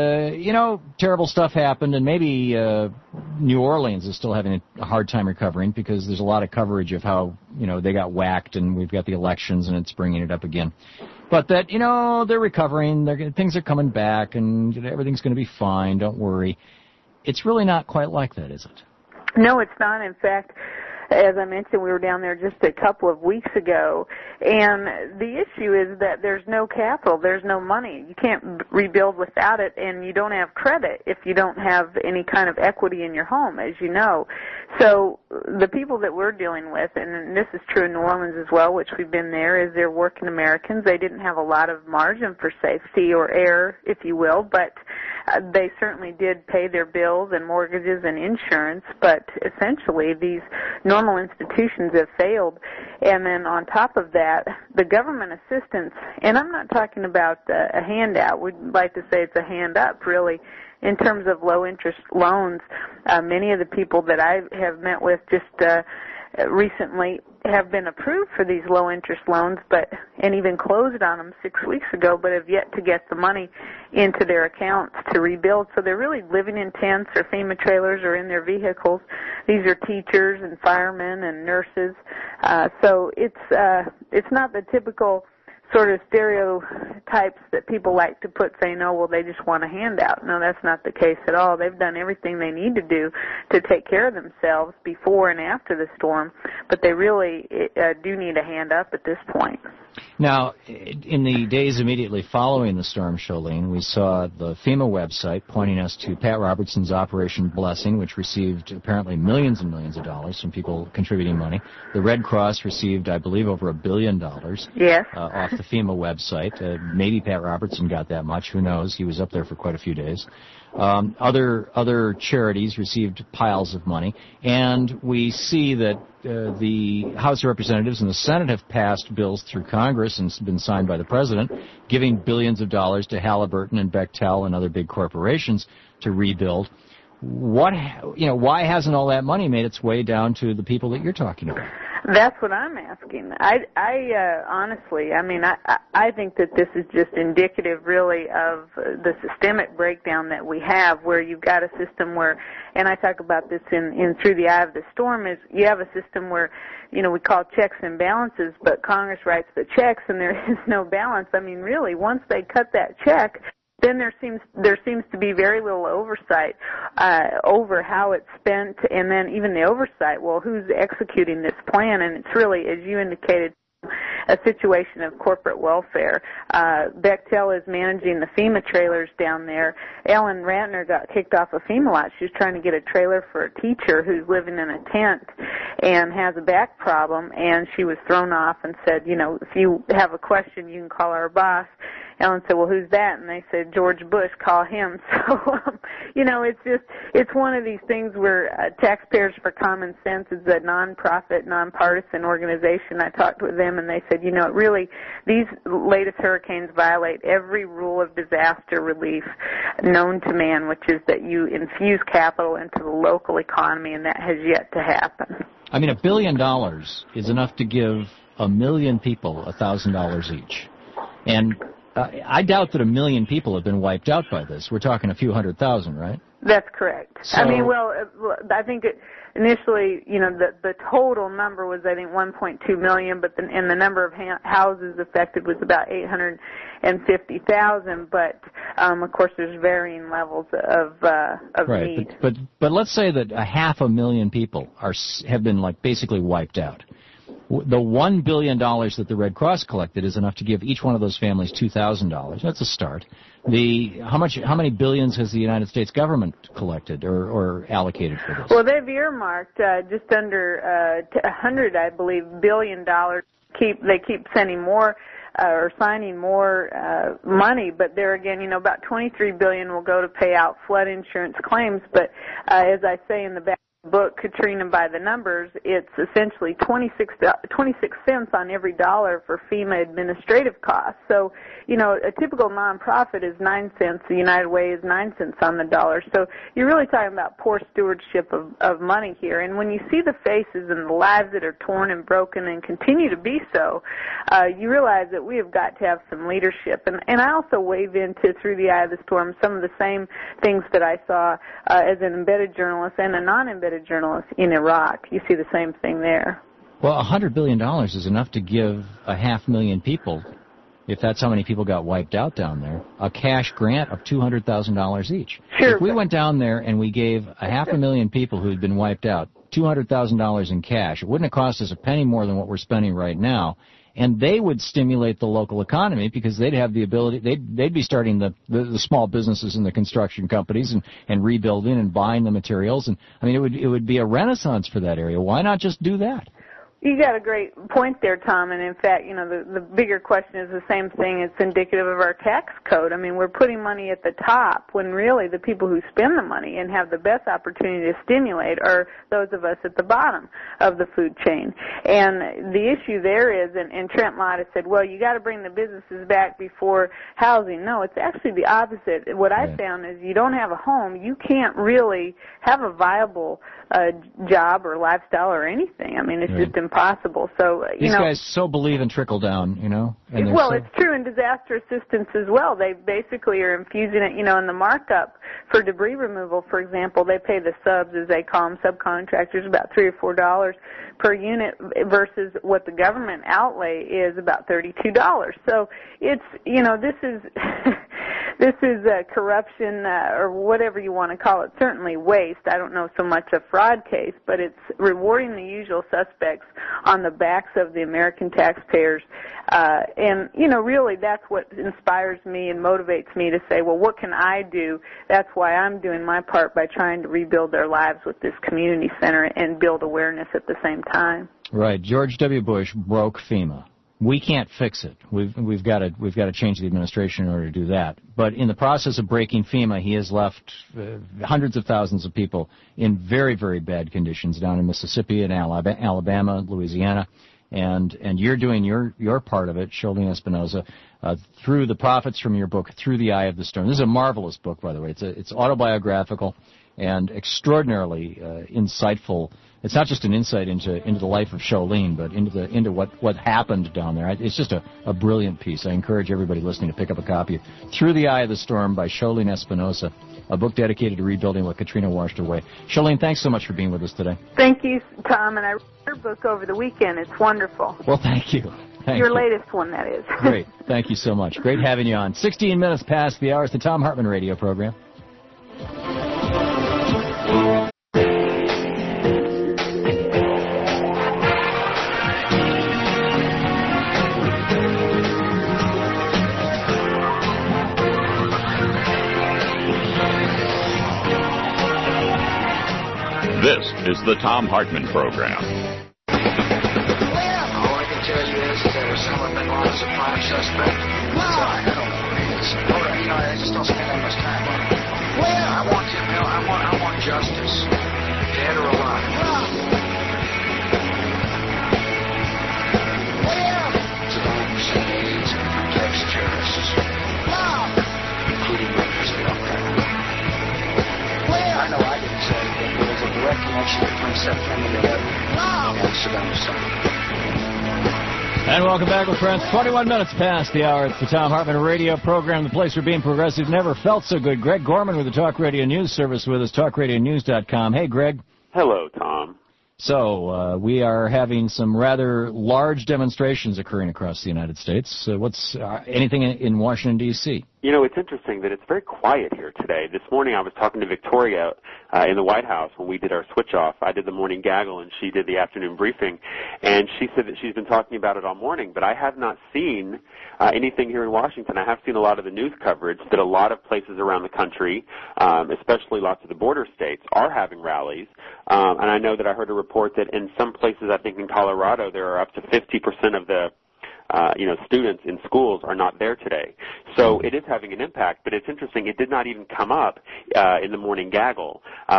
terrible stuff happened, and maybe New Orleans is still having a hard time recovering because there's a lot of coverage of how, they got whacked, and we've got the elections, and it's bringing it up again. But that, they're recovering, things are coming back, and everything's going to be fine, don't worry. It's really not quite like that, is it? No, it's not. In fact, as I mentioned, we were down there just a couple of weeks ago, and the issue is that there's no capital, there's no money. You can't rebuild without it, and you don't have credit if you don't have any kind of equity in your home, as you know. So the people that we're dealing with, and this is true in New Orleans as well, which we've been there, is they're working Americans. They didn't have a lot of margin for safety or air, if you will, but they certainly did pay their bills and mortgages and insurance, but essentially these normal institutions have failed. And then on top of that, the government assistance, and I'm not talking about a handout. We'd like to say it's a hand up, really, in terms of low-interest loans. Many of the people that I have met with just recently have been approved for these low-interest loans, and even closed on them 6 weeks ago, but have yet to get the money into their accounts to rebuild. So they're really living in tents or FEMA trailers or in their vehicles. These are teachers and firemen and nurses. So it's not the typical sort of stereotypes that people like to put, saying, oh, well, they just want a handout. No, that's not the case at all. They've done everything they need to do to take care of themselves before and after the storm, but they really do need a hand up at this point. Now, in the days immediately following the storm, Cholene, we saw the FEMA website pointing us to Pat Robertson's Operation Blessing, which received apparently millions and millions of dollars from people contributing money. The Red Cross received, I believe, over $1 billion off the FEMA website. Maybe Pat Robertson got that much. Who knows? He was up there for quite a few days. Other charities received piles of money, and we see that the House of Representatives and the Senate have passed bills through Congress and been signed by the President, giving billions of dollars to Halliburton and Bechtel and other big corporations to rebuild. Why hasn't all that money made its way down to the people that you're talking about? That's what I'm asking. I honestly, I think that this is just indicative, really, of the systemic breakdown that we have, where you've got a system where, and I talk about this in Through the Eye of the Storm, is you have a system where, we call checks and balances, but Congress writes the checks and there is no balance. Really, once they cut that check, then there seems to be very little oversight over how it's spent, and then even the oversight, well, who's executing this plan? And it's really, as you indicated, a situation of corporate welfare. Bechtel is managing the FEMA trailers down there. Ellen Ratner got kicked off of FEMA lot. She was trying to get a trailer for a teacher who's living in a tent and has a back problem, and she was thrown off and said, if you have a question, you can call our boss. Ellen said, well, who's that? And they said, George Bush, call him. So, it's one of these things where Taxpayers for Common Sense is a nonprofit, nonpartisan organization. I talked with them, and they said, really, these latest hurricanes violate every rule of disaster relief known to man, which is that you infuse capital into the local economy, and that has yet to happen. $1 billion is enough to give 1 million people $1,000 each. And I doubt that 1 million people have been wiped out by this. We're talking a few 100,000, right? That's correct. So, I think initially, the total number was, I think, 1.2 million, but and the number of houses affected was about 850,000. But of course, there's varying levels of need. But let's say that 500,000 people have been basically wiped out. The $1 billion that the Red Cross collected is enough to give each one of those families $2,000. That's a start. How many billions has the United States government collected or allocated for this? Well, they've earmarked just under $100, I believe, billion. They keep sending more or signing more money, but there again, about $23 billion will go to pay out flood insurance claims. But as I say in the back book, Katrina by the Numbers, it's essentially 26 cents on every dollar for FEMA administrative costs. So, you know, a typical nonprofit is 9 cents. The United Way is 9 cents on the dollar. So you're really talking about poor stewardship of money here. And when you see the faces and the lives that are torn and broken and continue to be so, you realize that we have got to have some leadership. And I also wave into Through the Eye of the Storm some of the same things that I saw as an embedded journalist and a non-embedded journalist in Iraq. You see the same thing there. Well, $100 billion is enough to give 500,000 people, if that's how many people got wiped out down there, a cash grant of $200,000 each. Sure. If we went down there and we gave 500,000 people who had been wiped out $200,000 in cash, it wouldn't have cost us a penny more than what we're spending right now. And they would stimulate the local economy because they'd have the ability, they'd be starting the small businesses and the construction companies and rebuilding and buying the materials. And I mean, it would be a renaissance for that area. Why not just do that? You got a great point there, Tom, and in fact, you know, the bigger question is the same thing. It's indicative of our tax code. I mean, we're putting money at the top when really the people who spend the money and have the best opportunity to stimulate are those of us at the bottom of the food chain. And the issue there is, and Trent Lott has said, well, you got to bring the businesses back before housing. No, it's actually the opposite. What I found is you don't have a home, you can't really have a viable job or lifestyle or anything. I mean, it's just impossible. So, These guys so believe in trickle down, you know. And well, it's true in disaster assistance as well. They basically are infusing it, you know, in the markup for debris removal, for example. They pay the subs, as they call them, subcontractors, about $3 or $4 per unit versus what the government outlay is about $32. So it's, you know, this is this is corruption or whatever you want to call it. Certainly waste. I don't know so much a fraud case, but it's rewarding the usual suspects on the backs of the American taxpayers. And, you know, really that's what inspires me and motivates me to say, well, what can I do? That's why I'm doing my part by trying to rebuild their lives with this community center and build awareness at the same time. Right. George W. Bush broke FEMA. We can't fix it. We've got to change the administration in order to do that. But in the process of breaking FEMA, he has left hundreds of thousands of people in very, very bad conditions down in Mississippi and Alabama, Louisiana, and you're doing your part of it, Charlene Espinosa, through the profits from your book, Through the Eye of the Storm. This is a marvelous book, by the way. It's autobiographical and extraordinarily insightful. It's not just an insight into the life of Charlene, but into what happened down there. It's just a brilliant piece. I encourage everybody listening to pick up a copy of Through the Eye of the Storm by Charlene Espinosa, a book dedicated to rebuilding what Katrina washed away. Charlene, thanks so much for being with us today. Thank you, Tom, and I read your book over the weekend. It's wonderful. Well, thank you. Your latest one, that is. Great. Thank you so much. Great having you on. 16 minutes past the hour. It's the Thom Hartmann radio program. This is the Thom Hartmann Program. All I can tell you is that Osama bin Laden is a prime suspect. That's all I know. You know, I just don't spend that much time on it. Well, I want to, you know, I want justice, dead or alive. Saddam Hussein aids and protects terrorists, including rapers of Al-Qaeda. I know I didn't say it, but there's a direct connection between September 11 and Saddam Hussein. And welcome back, my friends. 21 minutes past the hour. It's the Thom Hartmann radio program, the place where being progressive never felt so good. Greg Gorman with the Talk Radio News Service with us, talkradionews.com. Hey, Greg. Hello, Tom. So, we are having some rather large demonstrations occurring across the United States. What's anything in Washington, D.C.? You know, it's interesting that it's very quiet here today. This morning I was talking to Victoria in the White House when we did our switch-off. I did the morning gaggle and she did the afternoon briefing, and she said that she's been talking about it all morning, but I have not seen anything here in Washington. I have seen a lot of the news coverage that a lot of places around the country, especially lots of the border states, are having rallies, and I know that I heard a report that in some places, I think in Colorado, there are up to 50% of the students in schools are not there today. So it is having an impact, but it's interesting. It did not even come up in the morning gaggle.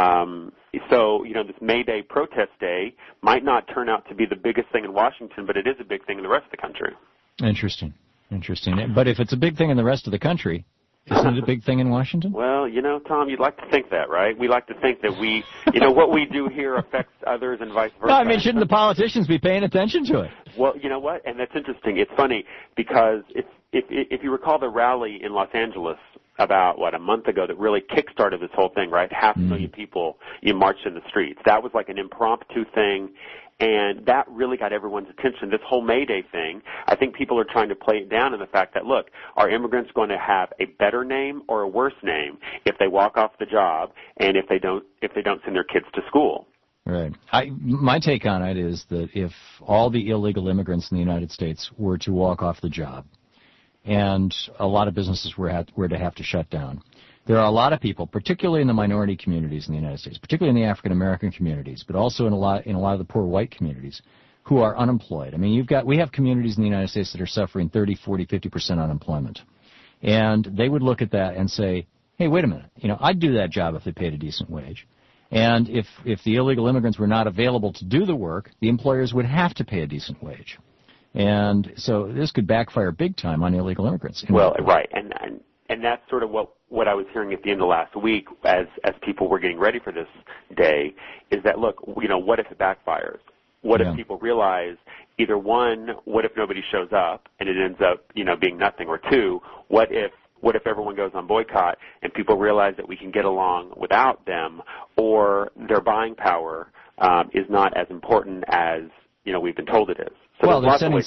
So, this May Day protest day might not turn out to be the biggest thing in Washington, but it is a big thing in the rest of the country. Interesting. But if it's a big thing in the rest of the country, isn't it a big thing in Washington? Well, Tom, you'd like to think that, right? We like to think that we, what we do here affects others and vice versa. No, shouldn't the politicians be paying attention to it? Well, you know what? And that's interesting. It's funny because if you recall the rally in Los Angeles about, a month ago that really kick-started this whole thing, right? 500,000 people, marched in the streets. That was like an impromptu thing. And that really got everyone's attention. This whole May Day thing, I think people are trying to play it down in the fact that, look, are immigrants going to have a better name or a worse name if they walk off the job and if they don't send their kids to school? Right. My take on it is that if all the illegal immigrants in the United States were to walk off the job and a lot of businesses were to have to shut down, there are a lot of people, particularly in the minority communities in the United States, particularly in the African American communities, but also in a lot of the poor white communities, who are unemployed. We have communities in the United States that are suffering 30, 40, 50% unemployment. And they would look at that and say, hey, wait a minute, I'd do that job if they paid a decent wage. And if the illegal immigrants were not available to do the work, the employers would have to pay a decent wage. And so this could backfire big time on illegal immigrants. Well, right. And that's sort of what I was hearing at the end of last week as people were getting ready for this day, is that, look, what if it backfires? What if people realize, either one, what if nobody shows up and it ends up, being nothing, or two, what if everyone goes on boycott and people realize that we can get along without them, or their buying power is not as important as, we've been told it is. So they're sending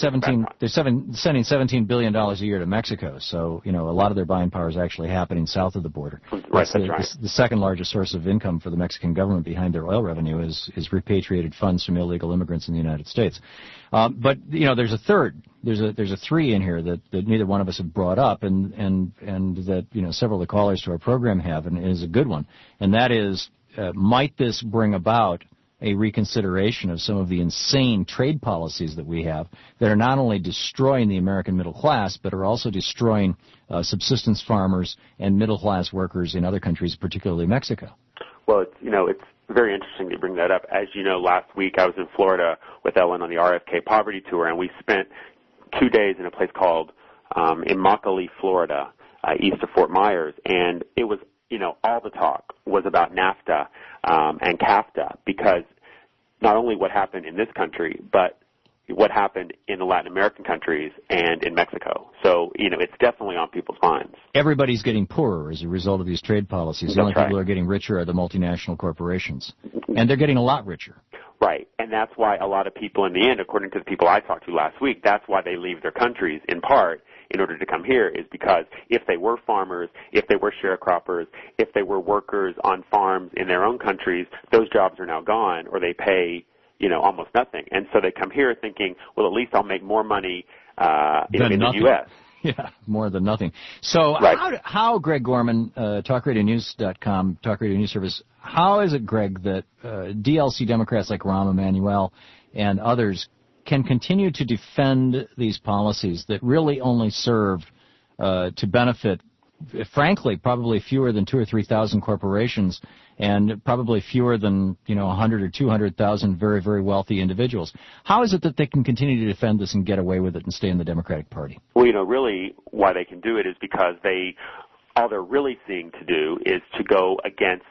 $17 billion a year to Mexico, so a lot of their buying power is actually happening south of the border. Right, that's right. The second largest source of income for the Mexican government behind their oil revenue is repatriated funds from illegal immigrants in the United States. But there's a third. There's a three in here that neither one of us have brought up, and that several of the callers to our program have, and is a good one. And that is, might this bring about a reconsideration of some of the insane trade policies that we have that are not only destroying the American middle class, but are also destroying subsistence farmers and middle-class workers in other countries, particularly Mexico? Well, it's very interesting to bring that up. As you know, last week I was in Florida with Ellen on the RFK Poverty Tour, and we spent 2 days in a place called Immokalee, Florida, east of Fort Myers, and it was all the talk was about NAFTA and CAFTA, because not only what happened in this country, but what happened in the Latin American countries and in Mexico. So, it's definitely on people's minds. Everybody's getting poorer as a result of these trade policies. The only people who are getting richer are the multinational corporations. And they're getting a lot richer. Right. And that's why a lot of people in the end, according to the people I talked to last week, that's why they leave their countries in part in order to come here, is because if they were farmers, if they were sharecroppers, if they were workers on farms in their own countries, those jobs are now gone, or they pay, almost nothing. And so they come here thinking, well, at least I'll make more money in the U.S. Yeah, more than nothing. So how Greg Gorman, TalkRadioNews.com, Talk Radio News Service, how is it, Greg, that DLC Democrats like Rahm Emanuel and others can continue to defend these policies that really only serve to benefit, frankly, probably fewer than 2,000 or 3,000 corporations and probably fewer than 100 or 200,000 very, very wealthy individuals? How is it that they can continue to defend this and get away with it and stay in the Democratic Party? Well, really why they can do it is because all they're really seeking to do is to go against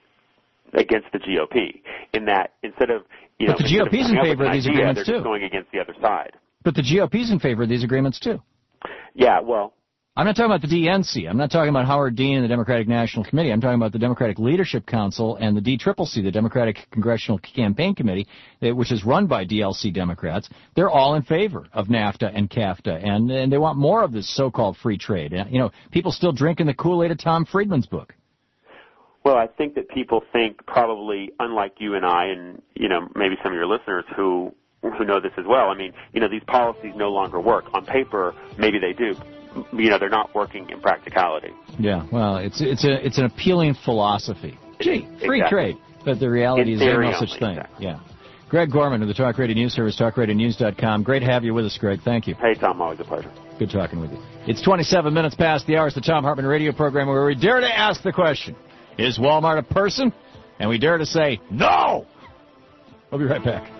the GOP, in that instead of but the GOP's in favor of these agreements they're too. Just going against the other side. But the GOP's in favor of these agreements too. Yeah, well, I'm not talking about the DNC. I'm not talking about Howard Dean and the Democratic National Committee. I'm talking about the Democratic Leadership Council and the DCCC, the Democratic Congressional Campaign Committee, which is run by DLC Democrats. They're all in favor of NAFTA and CAFTA, and they want more of this so-called free trade. People still drinking the Kool-Aid of Tom Friedman's book. Well, I think that people think, probably unlike you and I, and maybe some of your listeners who know this as well. These policies no longer work on paper. Maybe they do. They're not working in practicality. Yeah, well, it's an appealing philosophy. Gee, free exactly. trade, but the reality is there's no such thing. Exactly. Yeah. Greg Gorman of the Talk Radio News Service, talkradionews.com. Great to have you with us, Greg. Thank you. Hey, Tom, always a pleasure. Good talking with you. It's 27 minutes past the hour. It's the Thom Hartmann radio program where we dare to ask the question, is Walmart a person? And we dare to say, no! We'll be right back.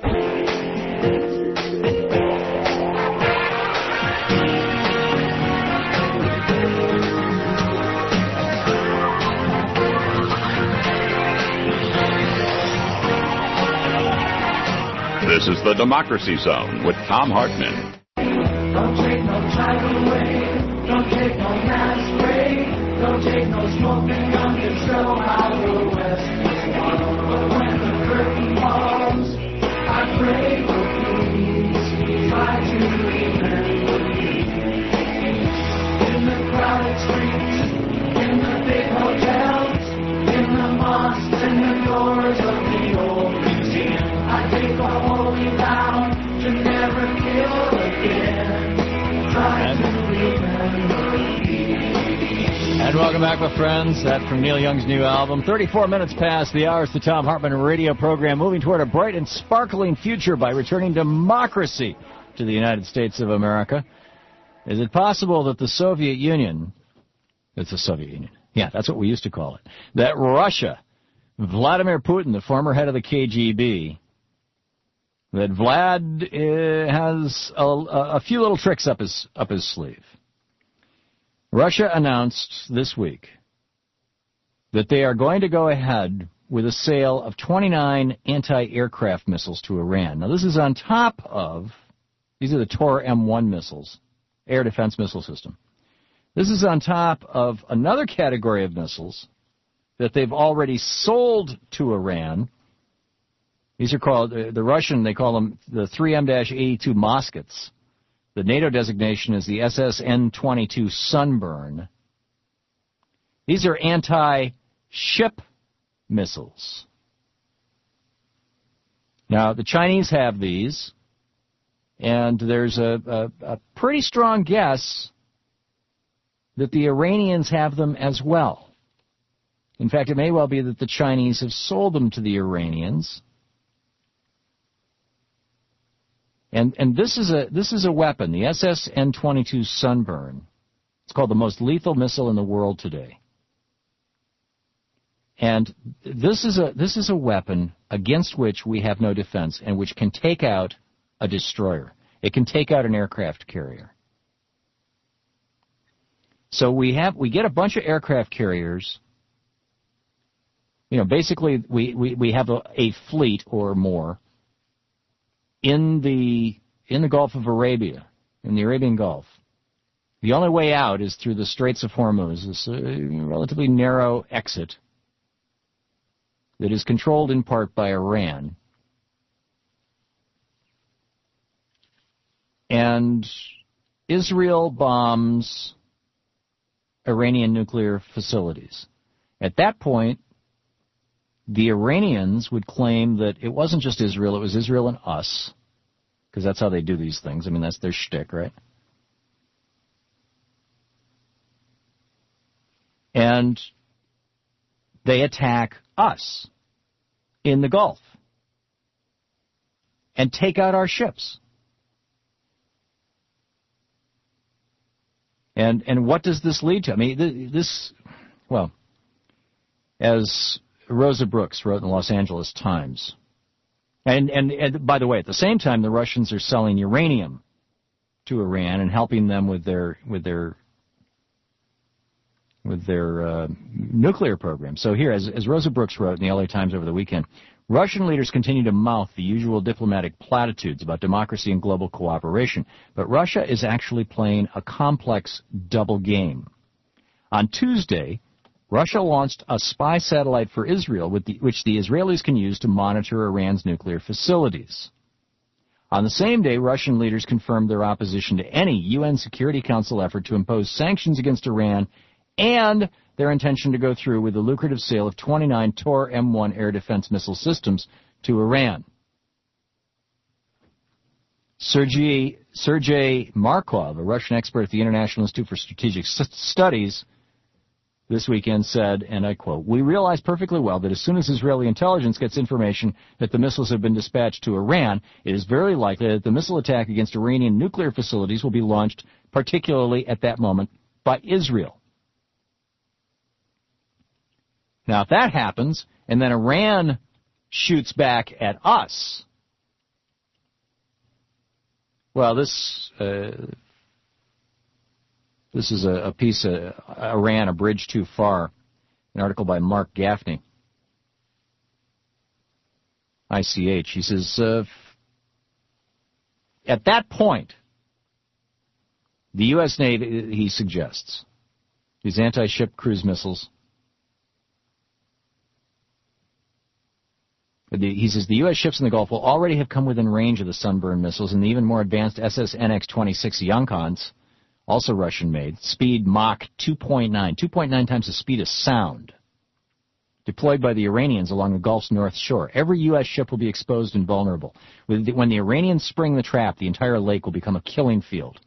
This is the Democracy Zone with Thom Hartmann. Don't take no time away. Don't take no mass break. Don't take no smoking gun to show how the West is won. But when the curtain falls, I pray for peace. Try to remember me. In the crowded streets, in the big hotels, in the mosques and the doors of the old museum, I take a holy vow to never kill again. Try to remember me. And welcome back, my friends. That from Neil Young's new album. 34 minutes past the hour. It's the Thom Hartmann radio program, moving toward a bright and sparkling future by returning democracy to the United States of America. Is it possible that the Soviet Union, it's the Soviet Union, yeah, that's what we used to call it, that Russia, Vladimir Putin, the former head of the KGB, that Vlad has a few little tricks up his sleeve. Russia announced this week that they are going to go ahead with a sale of 29 anti-aircraft missiles to Iran. Now, this is on top of, these are the Tor M1 missiles, air defense missile system. This is on top of another category of missiles that they've already sold to Iran. These are called, the Russian, they call them the 3M-82 Moskets. The NATO designation is the SSN-22 Sunburn. These are anti-ship missiles. Now, the Chinese have these, and there's a pretty strong guess that the Iranians have them as well. In fact, it may well be that the Chinese have sold them to the Iranians. And this is a weapon, the SSN-22 Sunburn. It's called the most lethal missile in the world today. And this is a weapon against which we have no defense and which can take out a destroyer. It can take out an aircraft carrier. So we get a bunch of aircraft carriers. You know, basically we have a fleet or more in the Gulf of Arabia, in the Arabian Gulf. The only way out is through the Straits of Hormuz, this relatively narrow exit that is controlled in part by Iran. And Israel bombs Iranian nuclear facilities. At that point, the Iranians would claim that it wasn't just Israel, it was Israel and us, because that's how they do these things. I mean, that's their shtick, right? And they attack us in the Gulf and take out our ships. And what does this lead to? I mean, well, as Rosa Brooks wrote in the Los Angeles Times. And by the way, at the same time, the Russians are selling uranium to Iran and helping them with their nuclear program. So here, as Rosa Brooks wrote in the LA Times over the weekend, Russian leaders continue to mouth the usual diplomatic platitudes about democracy and global cooperation, but Russia is actually playing a complex double game. On Tuesday, Russia launched a spy satellite for Israel, which the Israelis can use to monitor Iran's nuclear facilities. On the same day, Russian leaders confirmed their opposition to any UN Security Council effort to impose sanctions against Iran and their intention to go through with the lucrative sale of 29 Tor M1 air defense missile systems to Iran. Sergei Markov, a Russian expert at the International Institute for Strategic Studies, this weekend said, and I quote, "We realize perfectly well that as soon as Israeli intelligence gets information that the missiles have been dispatched to Iran, it is very likely that the missile attack against Iranian nuclear facilities will be launched, particularly at that moment, by Israel." Now, if that happens, and then Iran shoots back at us, well, this is a piece of Iran, a bridge too far, an article by Mark Gaffney, ICH. He says, at that point, the U.S. Navy, he suggests, these anti-ship cruise missiles, he says the U.S. ships in the Gulf will already have come within range of the Sunburn missiles and the even more advanced SS NX-26 Yunkons, also Russian-made, speed Mach 2.9 times the speed of sound, deployed by the Iranians along the Gulf's north shore. Every U.S. ship will be exposed and vulnerable. When the Iranians spring the trap, the entire lake will become a killing field.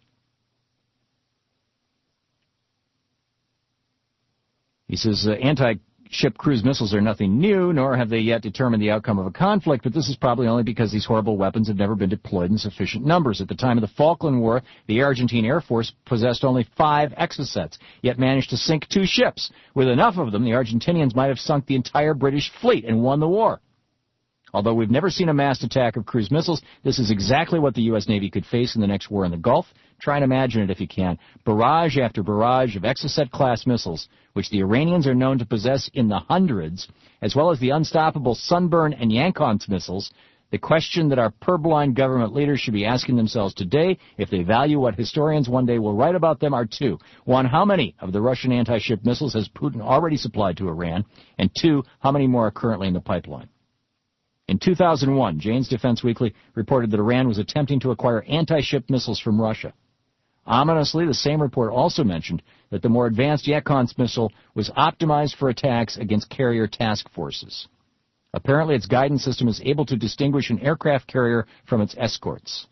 He says anti-ship cruise missiles are nothing new, nor have they yet determined the outcome of a conflict, but this is probably only because these horrible weapons have never been deployed in sufficient numbers. At the time of the Falkland War, the Argentine Air Force possessed only 5 Exocets, yet managed to sink 2 ships. With enough of them, the Argentinians might have sunk the entire British fleet and won the war. Although we've never seen a massed attack of cruise missiles, this is exactly what the U.S. Navy could face in the next war in the Gulf. Try and imagine it if you can. Barrage after barrage of Exocet-class missiles, which the Iranians are known to possess in the hundreds, as well as the unstoppable Sunburn and Yunkons missiles. The question that our purblind government leaders should be asking themselves today, if they value what historians one day will write about them, are 2. 1, how many of the Russian anti-ship missiles has Putin already supplied to Iran? And 2, how many more are currently in the pipeline? In 2001, Jane's Defense Weekly reported that Iran was attempting to acquire anti-ship missiles from Russia. Ominously, the same report also mentioned that the more advanced Yunkons missile was optimized for attacks against carrier task forces. Apparently, its guidance system is able to distinguish an aircraft carrier from its escorts.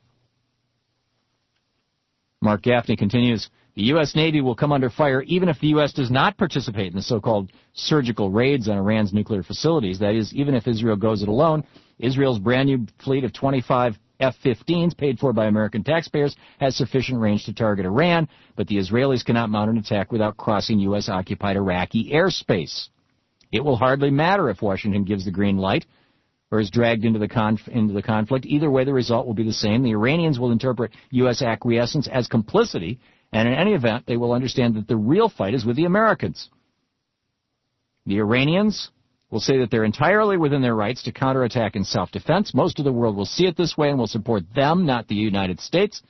Mark Gaffney continues, the U.S. Navy will come under fire even if the U.S. does not participate in the so-called surgical raids on Iran's nuclear facilities. That is, even if Israel goes it alone, Israel's brand-new fleet of 25 F-15s, paid for by American taxpayers, has sufficient range to target Iran, but the Israelis cannot mount an attack without crossing U.S.-occupied Iraqi airspace. It will hardly matter if Washington gives the green light or is dragged into the conflict. Either way, the result will be the same. The Iranians will interpret U.S. acquiescence as complicity, and in any event, they will understand that the real fight is with the Americans. The Iranians will say that they're entirely within their rights to counterattack in self-defense. Most of the world will see it this way and will support them, not the United States.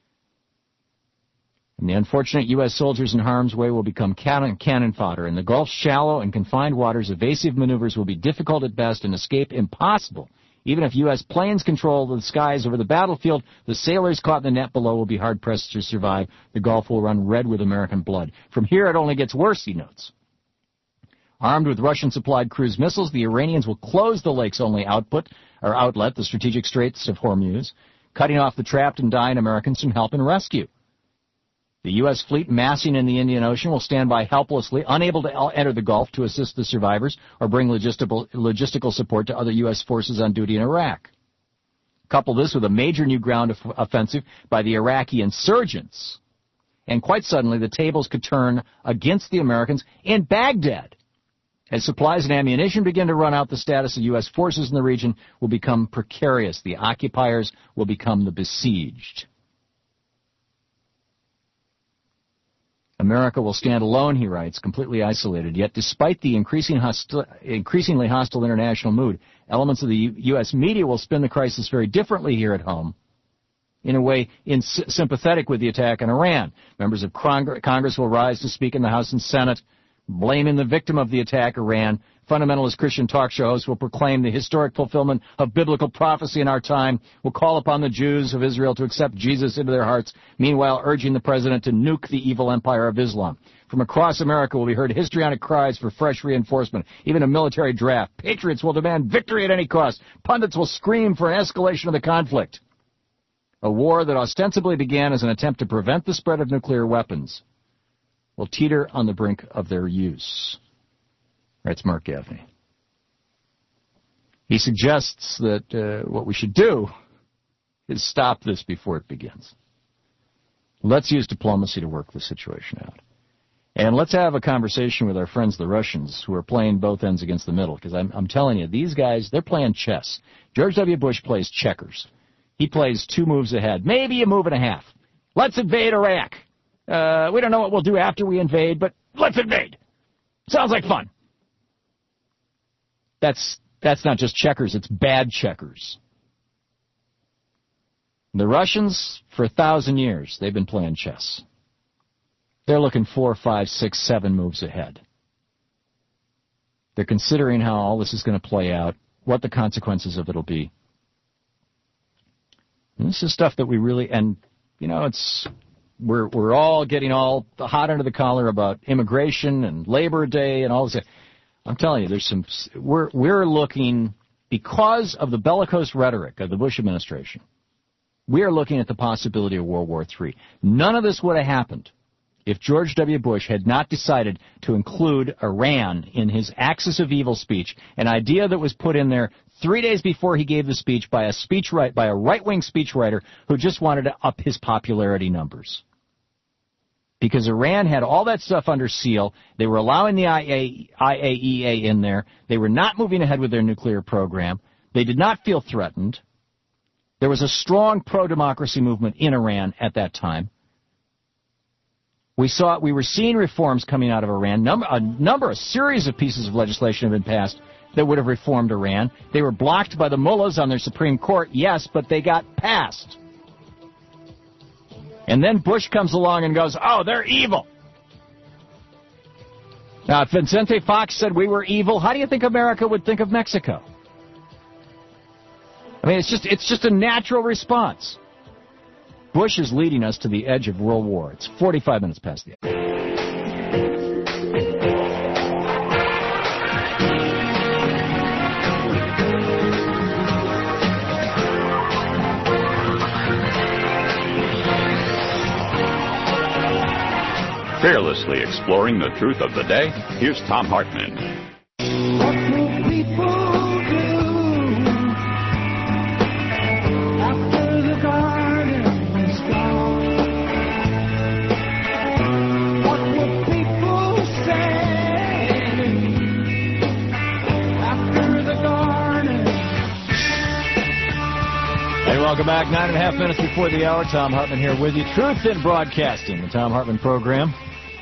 And the unfortunate U.S. soldiers in harm's way will become cannon fodder. In the Gulf's shallow and confined waters, evasive maneuvers will be difficult at best and escape impossible. Even if U.S. planes control the skies over the battlefield, the sailors caught in the net below will be hard-pressed to survive. The Gulf will run red with American blood. From here, it only gets worse, he notes. Armed with Russian-supplied cruise missiles, the Iranians will close the lake's only outlet, the strategic Straits of Hormuz, cutting off the trapped and dying Americans from help and rescue. The U.S. fleet massing in the Indian Ocean will stand by helplessly, unable to enter the Gulf to assist the survivors or bring logistical support to other U.S. forces on duty in Iraq. Couple this with a major new ground offensive by the Iraqi insurgents, and quite suddenly the tables could turn against the Americans in Baghdad. As supplies and ammunition begin to run out, the status of U.S. forces in the region will become precarious. The occupiers will become the besieged. America will stand alone, he writes, completely isolated. Yet despite the increasingly hostile international mood, elements of the U.S. media will spin the crisis very differently here at home, in a way sympathetic with the attack on Iran. Members of Congress will rise to speak in the House and Senate, blaming the victim of the attack, Iran. Fundamentalist Christian talk show hosts will proclaim the historic fulfillment of biblical prophecy in our time, will call upon the Jews of Israel to accept Jesus into their hearts, meanwhile urging the president to nuke the evil empire of Islam. From across America will be heard histrionic cries for fresh reinforcement, even a military draft. Patriots will demand victory at any cost. Pundits will scream for an escalation of the conflict. A war that ostensibly began as an attempt to prevent the spread of nuclear weapons will teeter on the brink of their use. Writes Mark Gaffney. He suggests that what we should do is stop this before it begins. Let's use diplomacy to work the situation out. And let's have a conversation with our friends, the Russians, who are playing both ends against the middle. Because I'm telling you, these guys, they're playing chess. George W. Bush plays checkers. He plays 2 moves ahead, maybe a move and a half. Let's invade Iraq. We don't know what we'll do after we invade, but let's invade. Sounds like fun. That's not just checkers, it's bad checkers. The Russians, for 1,000 years, they've been playing chess. They're looking 4, 5, 6, 7 moves ahead. They're considering how all this is going to play out, what the consequences of it will be. And this is stuff that we really, and, you know, we're all getting all hot under the collar about immigration and Labor Day and all this. I'm telling you, we're looking, because of the bellicose rhetoric of the Bush administration, we are looking at the possibility of World War III. None of this would have happened if George W. Bush had not decided to include Iran in his Axis of Evil speech, an idea that was put in there 3 days before he gave the speech by a right-wing speechwriter who just wanted to up his popularity numbers. Because Iran had all that stuff under seal. They were allowing the IAEA in there. They were not moving ahead with their nuclear program. They did not feel threatened. There was a strong pro-democracy movement in Iran at that time. We were seeing reforms coming out of Iran. A series of pieces of legislation have been passed that would have reformed Iran. They were blocked by the mullahs on their Supreme Court, yes, but they got passed. And then Bush comes along and goes, oh, they're evil. Now, if Vicente Fox said we were evil, how do you think America would think of Mexico? I mean, it's just a natural response. Bush is leading us to the edge of World War. It's 45 minutes past the hour. Fearlessly exploring the truth of the day, here's Tom Hartman. What will people do after the garden is gone? What will people say after the garden? Hey, welcome back. 9.5 minutes before the hour. Tom Hartman here with you. Truth in Broadcasting, the Tom Hartman program.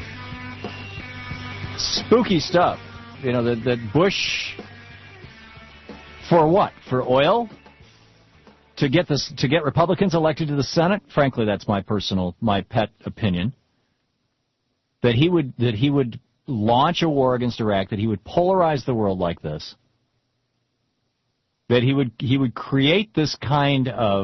Spooky stuff. You know, that Bush, for what? For oil? To get Republicans elected to the Senate? Frankly, that's my pet opinion. That he would launch a war against Iraq, that he would polarize the world like this. That he would create this kind of,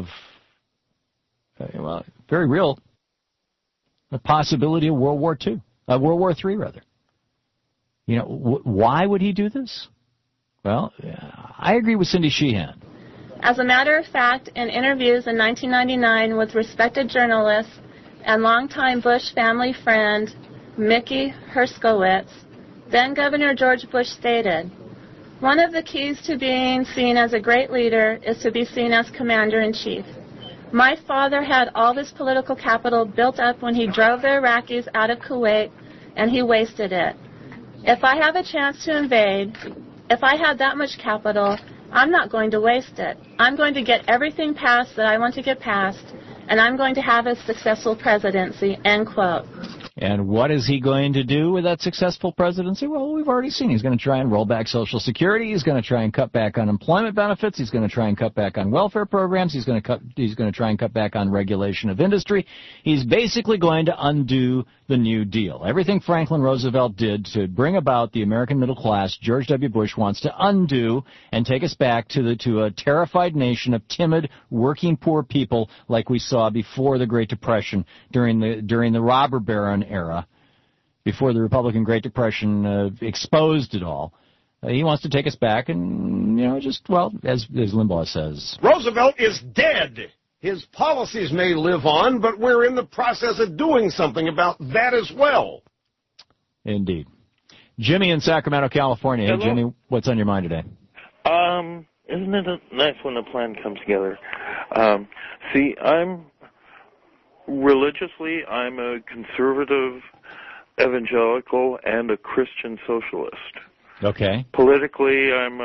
very real, the possibility of World War III, rather. You know, why would he do this? Well, I agree with Cindy Sheehan. As a matter of fact, in interviews in 1999 with respected journalist and longtime Bush family friend Mickey Herskowitz, then Governor George Bush stated, "One of the keys to being seen as a great leader is to be seen as commander-in-chief. My father had all this political capital built up when he drove the Iraqis out of Kuwait, and he wasted it. If I have a chance to invade, if I have that much capital, I'm not going to waste it. I'm going to get everything passed that I want to get passed, and I'm going to have a successful presidency," end quote. And what is he going to do with that successful presidency? Well, we've already seen. He's going to try and roll back Social Security. He's going to try and cut back on employment benefits. He's going to try and cut back on welfare programs. He's going to try and cut back on regulation of industry. He's basically going to undo the New Deal. Everything Franklin Roosevelt did to bring about the American middle class, George W. Bush wants to undo and take us back to a terrified nation of timid, working poor people like we saw before the Great Depression during the robber baron era, before the Republican Great Depression exposed it all. He wants to take us back and, as Limbaugh says, Roosevelt is dead. His policies may live on, but we're in the process of doing something about that as well. Indeed. Jimmy in Sacramento, California. Hey, Hello. Jimmy, what's on your mind today? Isn't it nice when a plan comes together? See, religiously, I'm a conservative evangelical and a Christian socialist. Okay. Politically, I'm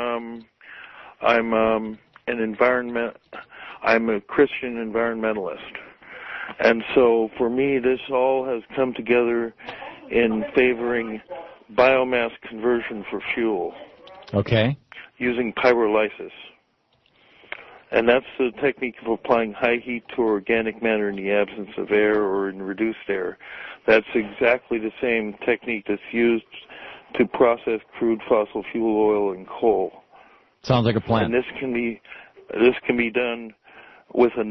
a Christian environmentalist. And so for me, this all has come together in favoring biomass conversion for fuel. Okay. Using pyrolysis. And that's the technique of applying high heat to organic matter in the absence of air or in reduced air. That's exactly the same technique that's used to process crude fossil fuel oil and coal. Sounds like a plan. And this can be done with a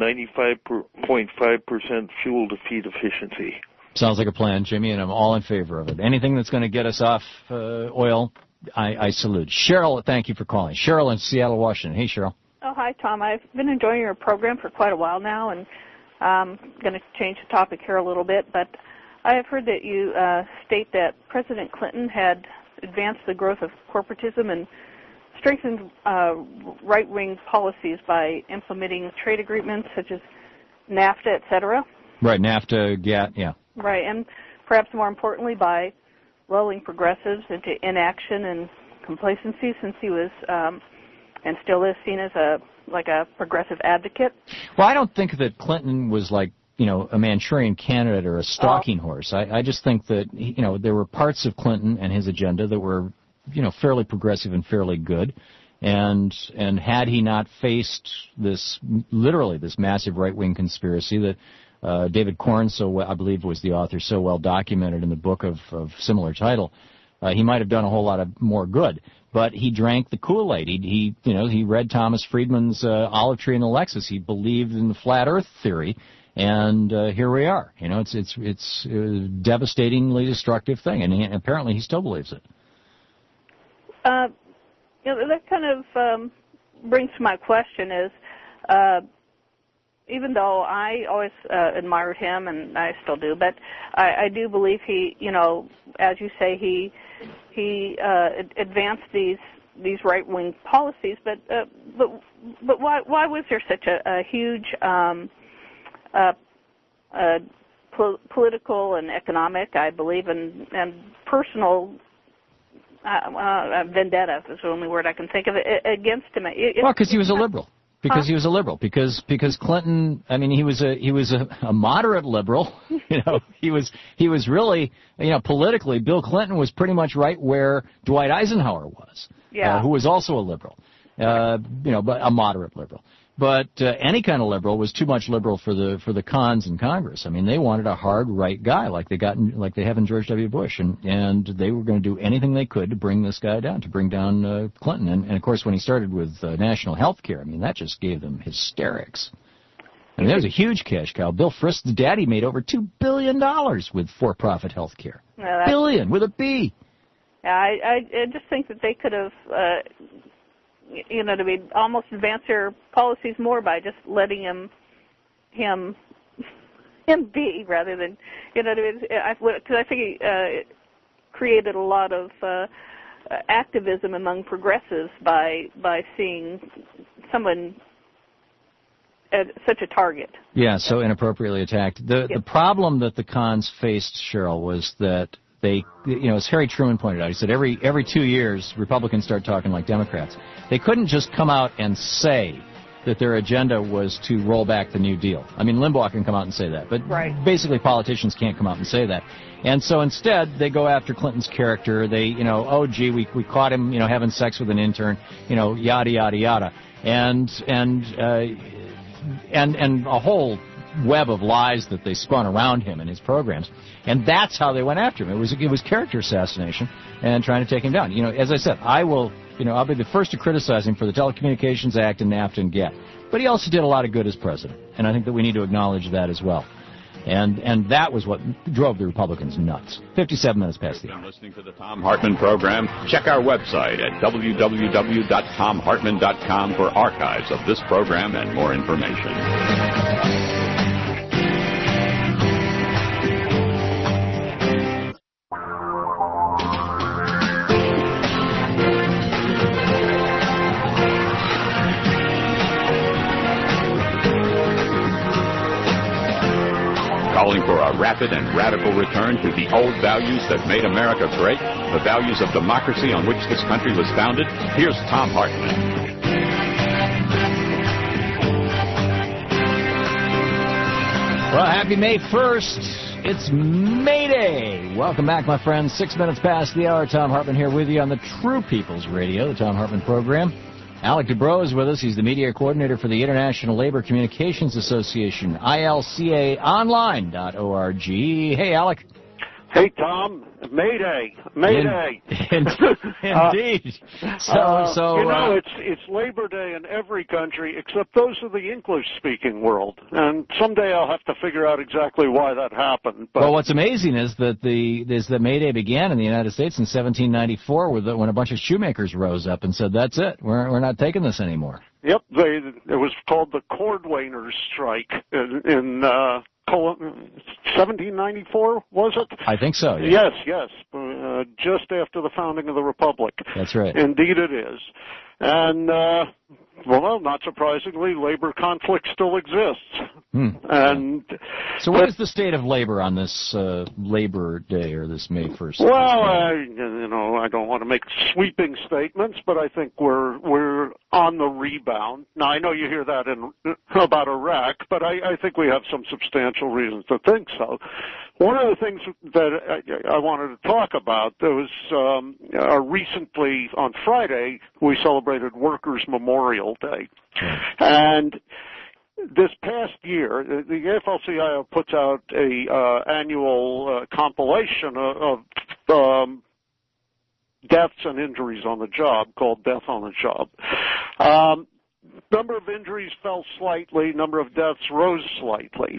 95.5% fuel to feed efficiency. Sounds like a plan, Jimmy, and I'm all in favor of it. Anything that's going to get us off oil, I salute. Cheryl, thank you for calling. Cheryl in Seattle, Washington. Hey, Cheryl. Oh, hi, Tom. I've been enjoying your program for quite a while now, and I'm going to change the topic here a little bit, but I have heard that you state that President Clinton had advanced the growth of corporatism and strengthened right-wing policies by implementing trade agreements such as NAFTA, et cetera. Right, NAFTA, GATT, yeah. Right, and perhaps more importantly by lulling progressives into inaction and complacency, since he was and still is seen as a progressive advocate. Well, I don't think that Clinton was like, a Manchurian candidate or a stalking horse. I just think that, there were parts of Clinton and his agenda that were, fairly progressive and fairly good. And had he not faced this massive right-wing conspiracy that David Corn, I believe was the author, so well documented in the book of similar title, he might have done a whole lot of more good. But he drank the Kool-Aid. He read Thomas Friedman's Olive Tree and the Lexus. He believed in the flat Earth theory, and here we are. It's a devastatingly destructive thing, and apparently he still believes it. That kind of brings to my question is, even though I always admired him, and I still do, but I do believe he, as you say, he advanced these right-wing policies. But why was there such a huge political and economic, I believe, and personal vendetta is the only word I can think of against him? Well, because he was a liberal. Because he was a liberal. Because Clinton, he was a moderate liberal. He was really, politically, Bill Clinton was pretty much right where Dwight Eisenhower was, who was also a liberal, but a moderate liberal. But any kind of liberal was too much liberal for the cons in Congress. They wanted a hard right guy like they have in George W. Bush, and they were going to do anything they could to bring this guy down, to bring down Clinton. And of course, when he started with national health care, that just gave them hysterics. That was a huge cash cow. Bill Frist's daddy made over $2 billion with for-profit health care. Billion with a B. Yeah, I just think that they could have. To almost advance their policies more by just letting him be, rather than, because I think he created a lot of activism among progressives by seeing someone as such a target. Yeah, so inappropriately attacked. The problem that the cons faced, Cheryl, was that they, as Harry Truman pointed out, he said every 2 years Republicans start talking like Democrats. They couldn't just come out and say that their agenda was to roll back the New Deal. Limbaugh can come out and say that, but basically politicians can't come out and say that. And so instead, they go after Clinton's character. They, we caught him, having sex with an intern, yada yada yada, and a whole web of lies that they spun around him and his programs, and that's how they went after him. It was character assassination and trying to take him down. As I said, I'll be the first to criticize him for the Telecommunications Act and NAFTA and GATT, but he also did a lot of good as president, and I think that we need to acknowledge that as well. And that was what drove the Republicans nuts. 57 minutes past the hour. You've been listening to the Thom Hartmann program. Check our website at www.thomhartmann.com for archives of this program and more information. calling for a rapid and radical return to the old values that made America great, the values of democracy on which this country was founded. Here's Thom Hartmann. Well, happy May 1st. It's May Day. Welcome back, my friends. 6 minutes past the hour. Thom Hartmann here with you on the True People's Radio, the Thom Hartmann program. Alec Dubrow is with us. He's the media coordinator for the International Labor Communications Association, ilcaonline.org. Hey, Alec. Hey, Tom. Mayday. Mayday. Indeed. It's Labor Day in every country except those of the English-speaking world. And someday I'll have to figure out exactly why that happened. But well, what's amazing is that the May Day began in the United States in 1794 when a bunch of shoemakers rose up and said, that's it. We're not taking this anymore. Yep. It was called the Cordwainers Strike in 1794, was it? I think so. Yeah. Yes. Just after the founding of the Republic. That's right. Indeed it is. And, well, not surprisingly, labor conflict still exists. And so what is the state of labor on this Labor Day or this May 1st? Well, I don't want to make sweeping statements, but I think we're on the rebound. Now, I know you hear that about Iraq, but I think we have some substantial reasons to think so. One of the things that I wanted to talk about, there was recently on Friday, we celebrated Workers' Memorial Day. And this past year, the AFL-CIO puts out a annual compilation of deaths and injuries on the job called Death on the Job. Number of injuries fell slightly, number of deaths rose slightly.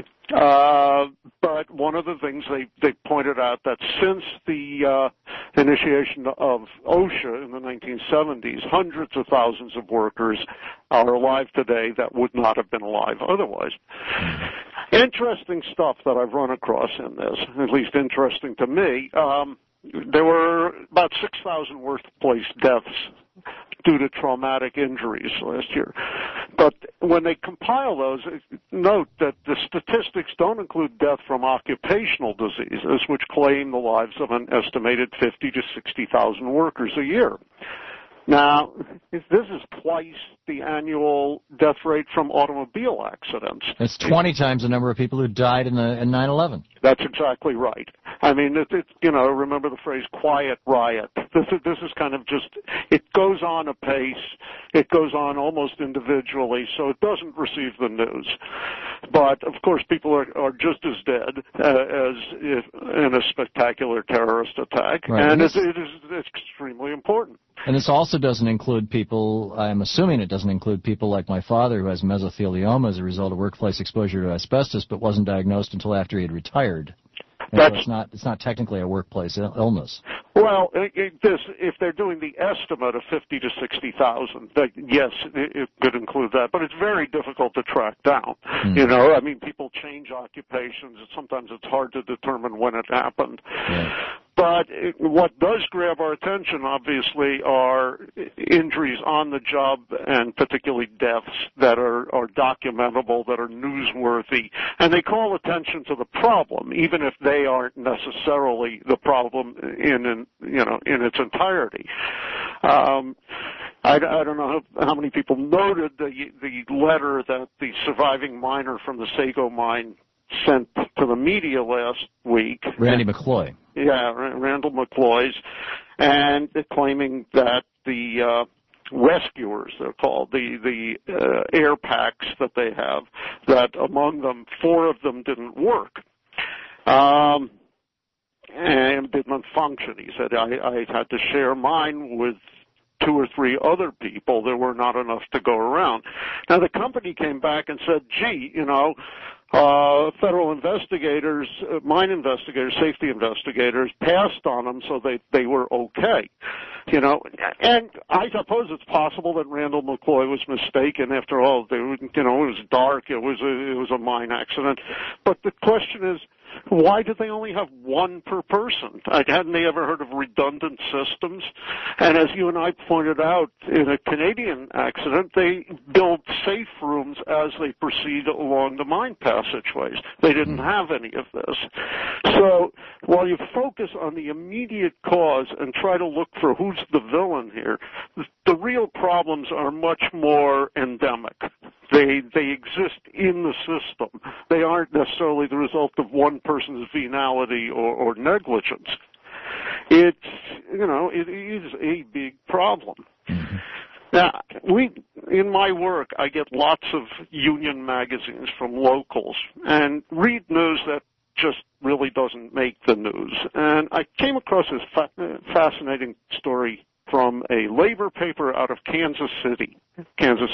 But one of the things they pointed out that since the initiation of OSHA in the 1970s, hundreds of thousands of workers are alive today that would not have been alive otherwise. Interesting stuff that I've run across in this, at least interesting to me. There were about 6,000 workplace deaths due to traumatic injuries last year. But when they compile those, note that the statistics don't include death from occupational diseases, which claim the lives of an estimated 50 to 60,000 workers a year. Now, this is twice the annual death rate from automobile accidents. It's 20 times the number of people who died in 9/11. That's exactly right. I mean, remember the phrase "quiet riot." This is kind of just, it goes on apace. It goes on almost individually, so it doesn't receive the news. But of course, people are just as dead as if in a spectacular terrorist attack, right. And it's extremely important. And this also doesn't include people, I'm assuming it doesn't include people like my father who has mesothelioma as a result of workplace exposure to asbestos but wasn't diagnosed until after he had retired. So it's not technically a workplace illness. Well, if they're doing the estimate of 50 to 60,000, yes, it could include that, but it's very difficult to track down. I mean, people change occupations, and sometimes it's hard to determine when it happened. Yeah. But what does grab our attention, obviously, are injuries on the job and particularly deaths that are documentable, that are newsworthy, and they call attention to the problem, even if they aren't necessarily the problem in its entirety. I don't know how many people noted the letter that the surviving miner from the Sago mine sent to the media last week. Randy McCloy. Yeah, Randall McCloy's, and claiming that the rescuers, they're called, the air packs that they have, that among them, 4 of them didn't work. And didn't function. He said, I had to share mine with 2 or 3 other people. There were not enough to go around. Now, the company came back and said, federal investigators, mine investigators, safety investigators passed on them so they were okay. And I suppose it's possible that Randall McCloy was mistaken. After all, it was dark. It was a mine accident. But the question is, why did they only have one per person? Hadn't they ever heard of redundant systems? And as you and I pointed out, in a Canadian accident, they build safe rooms as they proceed along the mine passageways. They didn't have any of this. So while you focus on the immediate cause and try to look for who's the villain here, the real problems are much more endemic. They exist in the system. They aren't necessarily the result of one person's venality or negligence. It is a big problem. Now, in my work, I get lots of union magazines from locals and read news that just really doesn't make the news. And I came across this fascinating story from a labor paper out of Kansas City, Kansas.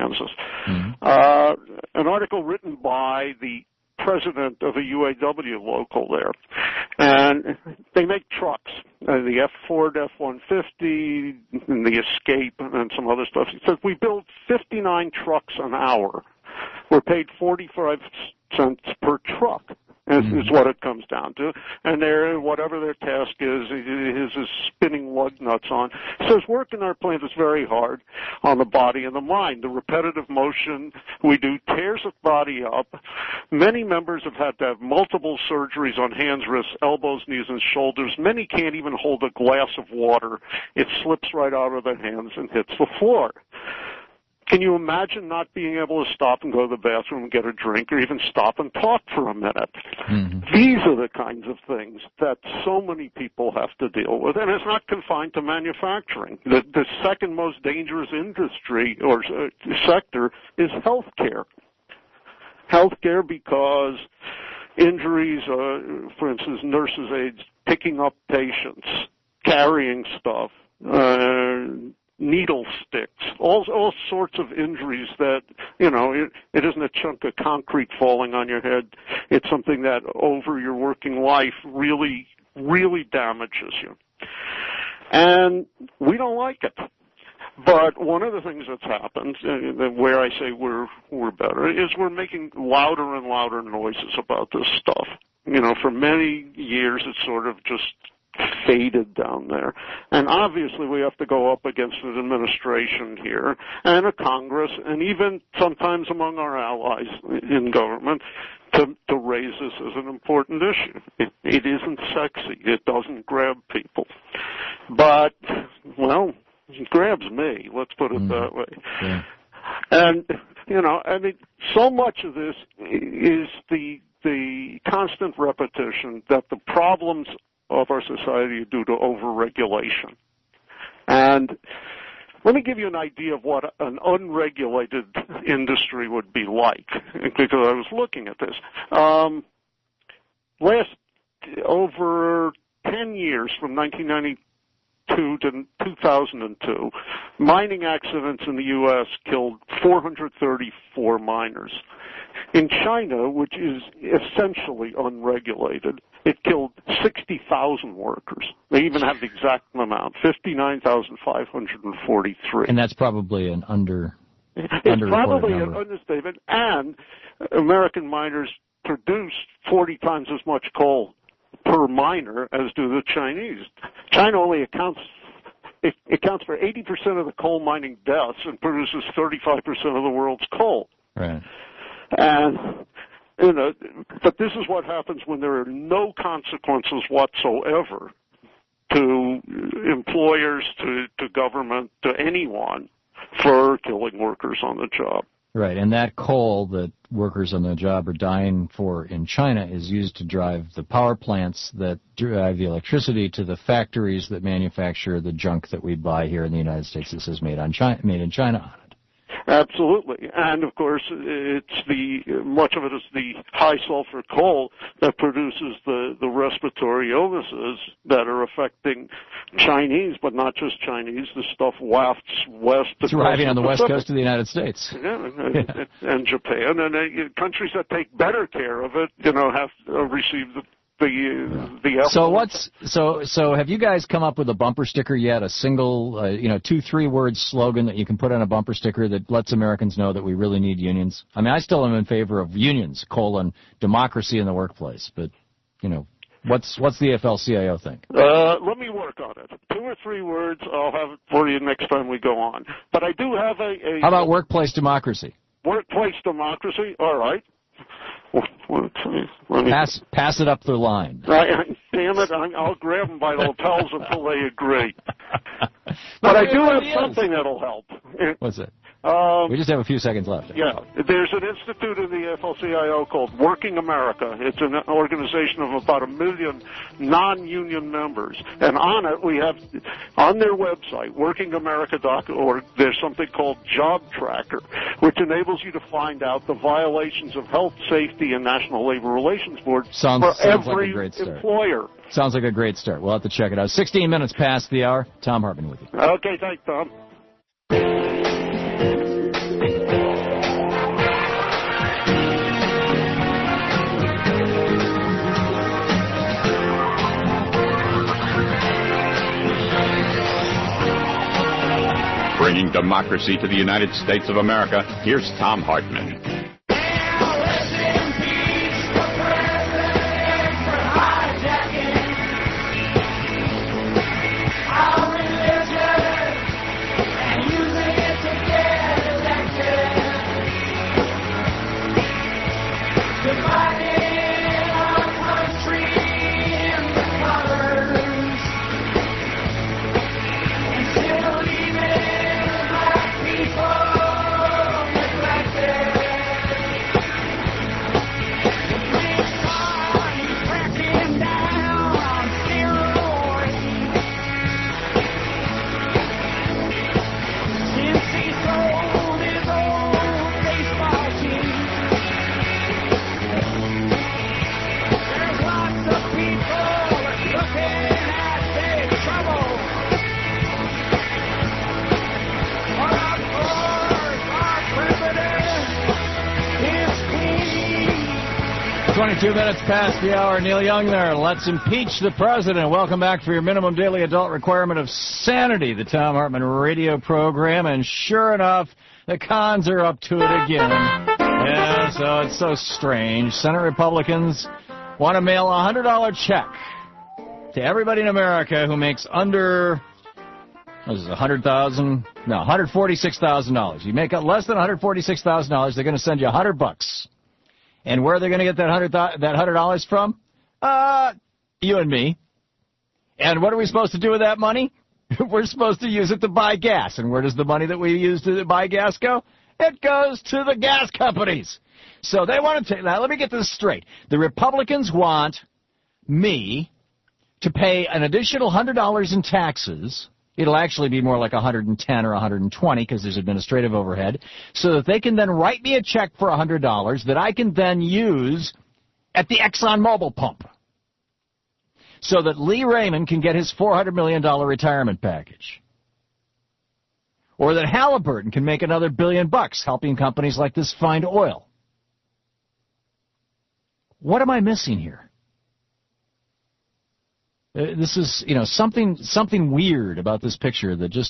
An article written by the president of a UAW local there. And they make trucks, the Ford F-150, and the Escape, and some other stuff. He says, we build 59 trucks an hour. We're paid 45 cents per truck. Is what it comes down to. And whatever their task is spinning lug nuts on. It says work in our plant is very hard on the body and the mind. The repetitive motion we do tears the body up. Many members have had to have multiple surgeries on hands, wrists, elbows, knees, and shoulders. Many can't even hold a glass of water. It slips right out of their hands and hits the floor. Can you imagine not being able to stop and go to the bathroom and get a drink or even stop and talk for a minute? Mm-hmm. These are the kinds of things that so many people have to deal with, and it's not confined to manufacturing. The second most dangerous industry or sector is healthcare. Healthcare, because injuries, for instance, nurses' aides picking up patients, carrying stuff, needle sticks, all sorts of injuries that, it isn't a chunk of concrete falling on your head. It's something that over your working life really, really damages you. And we don't like it. But one of the things that's happened, where I say we're better, is we're making louder and louder noises about this stuff. For many years it's sort of just faded down there. And obviously we have to go up against an administration here and a Congress and even sometimes among our allies in government to raise this as an important issue. It isn't sexy. It doesn't grab people. But, well, it grabs me. Let's put it that way. Yeah. And, so much of this is the constant repetition that the problems of our society due to overregulation. And let me give you an idea of what an unregulated industry would be like, because I was looking at this. Over 10 years, from 1992 to 2002, mining accidents in the U.S. killed 434 miners. In China, which is essentially unregulated, it killed 60,000 workers. They even have the exact amount, 59,543. And that's probably an It's probably an understatement. And American miners produce 40 times as much coal per miner as do the Chinese. China only accounts for 80% of the coal mining deaths and produces 35% of the world's coal. Right. And, but this is what happens when there are no consequences whatsoever to employers, to government, to anyone for killing workers on the job. Right, and that coal that workers on the job are dying for in China is used to drive the power plants that drive the electricity to the factories that manufacture the junk that we buy here in the United States that says made in China on it. Absolutely. And of course, much of it is the high sulfur coal that produces the respiratory illnesses that are affecting Chinese, but not just Chinese. The stuff wafts west. It's arriving on the west coast of the United States. And Japan. And countries that take better care of it, have received the So have you guys come up with a bumper sticker yet? A single, 2-3 word slogan that you can put on a bumper sticker that lets Americans know that we really need unions? I mean, I still am in favor of unions, democracy in the workplace, but What's the AFL-CIO think? Let me work on it. 2 or 3 words, I'll have it for you next time we go on. But I do have a How about workplace democracy? Workplace democracy? All right. Pass it up the line. Damn it, I'll grab them by the lapels until they agree. But I do have something that'll help. What's it? We just have a few seconds left. Yeah. There's an institute in the AFL-CIO called Working America. It's an organization of about 1 million non-union members. And on it, we have, on their website, workingamerica.org, there's something called Job Tracker, which enables you to find out the violations of health, safety, and National Labor Relations Board for every employer. Sounds like a great start. We'll have to check it out. 16 minutes past the hour. Tom Hartman with you. Okay, thanks, Tom. Bringing democracy to the United States of America, here's Tom Hartman. Minutes past the hour. Neil Young there. Let's impeach the president. Welcome back for your minimum daily adult requirement of sanity, the Tom Hartman radio program. And sure enough, the cons are up to it again. Yeah, so it's so strange. Senate Republicans want to mail a $100 check to everybody in America who makes under, what is it, $100,000? No, $146,000. You make less than $146,000, they're going to send you $100. And where are they going to get that $100 from? You and me. And what are we supposed to do with that money? We're supposed to use it to buy gas. And where does the money that we use to buy gas go? It goes to the gas companies. So they want to take that. Let me get this straight. The Republicans want me to pay an additional $100 in taxes. It'll actually be more like 110 or 120 because there's administrative overhead, so that they can then write me a check for $100 that I can then use at the ExxonMobil pump, so that Lee Raymond can get his $400 million retirement package, or that Halliburton can make another $1 billion helping companies like this find oil. What am I missing here? This is, something weird about this picture that just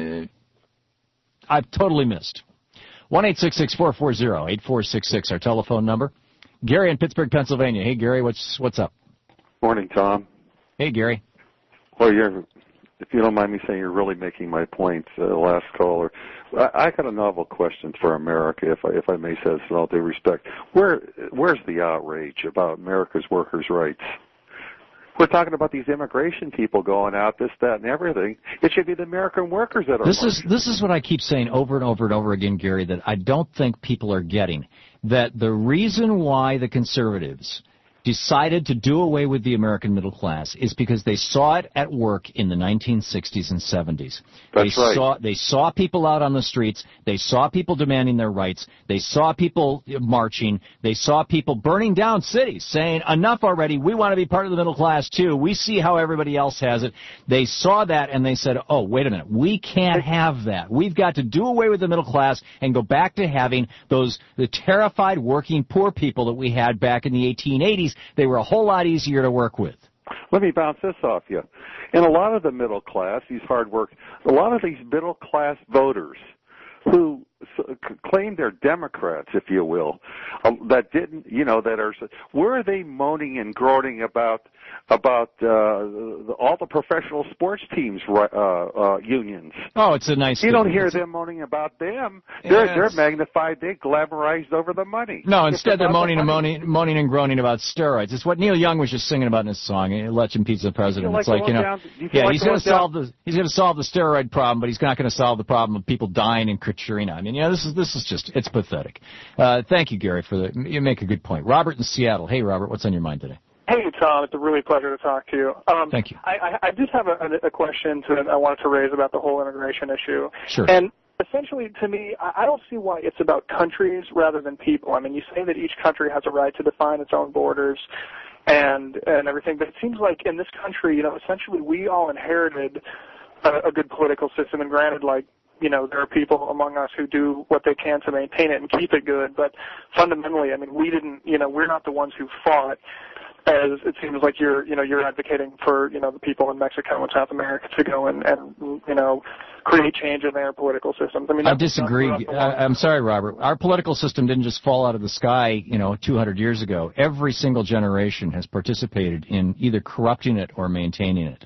I've totally missed. 1-866-440-8466, our telephone number. Gary in Pittsburgh, Pennsylvania. Hey, Gary, what's up? Morning, Tom. Hey, Gary. Well, if you don't mind me saying, you're really making my point, last caller. I got a novel question for America, if I may say this in all due respect. Where's the outrage about America's workers' rights? We're talking about these immigration people going out, this, that, and everything. It should be the American workers that are. This is what I keep saying over and over and over again, Gary, that I don't think people are getting. That the reason why the conservatives decided to do away with the American middle class is because they saw it at work in the 1960s and 70s. They saw people out on the streets. They saw people demanding their rights. They saw people marching. They saw people burning down cities, saying, enough already. We want to be part of the middle class, too. We see how everybody else has it. They saw that, and they said, oh, wait a minute. We can't have that. We've got to do away with the middle class and go back to having the terrified working poor people that we had back in the 1880s. They were a whole lot easier to work with. Let me bounce this off you. In a lot of the middle class, a lot of these middle class voters who claim they're Democrats, if you will, that didn't, that are, where are they moaning and groaning about all the professional sports teams unions? Oh, it's a nice. You don't hear them moaning about them. They're magnified. They glamorized over the money. No, instead they're moaning and groaning about steroids. It's what Neil Young was just singing about in his song, Let Him Pizza the President. It's like, he's going to solve the steroid problem, but he's not going to solve the problem of people dying in Katrina. I mean, this is just, it's pathetic. Thank you, Gary, you make a good point. Robert in Seattle. Hey, Robert, what's on your mind today? Hey, Tom. It's a really pleasure to talk to you. Thank you. I just have a question I wanted to raise about the whole immigration issue. Sure. And essentially, to me, I don't see why it's about countries rather than people. I mean, you say that each country has a right to define its own borders and everything, but it seems like in this country, essentially we all inherited a good political system, and granted, there are people among us who do what they can to maintain it and keep it good, but fundamentally, I mean, we didn't, we're not the ones who fought, as it seems like you're advocating for, the people in Mexico and South America to go and create change in their political systems. I mean, I disagree. I'm sorry, Robert. Our political system didn't just fall out of the sky, 200 years ago. Every single generation has participated in either corrupting it or maintaining it.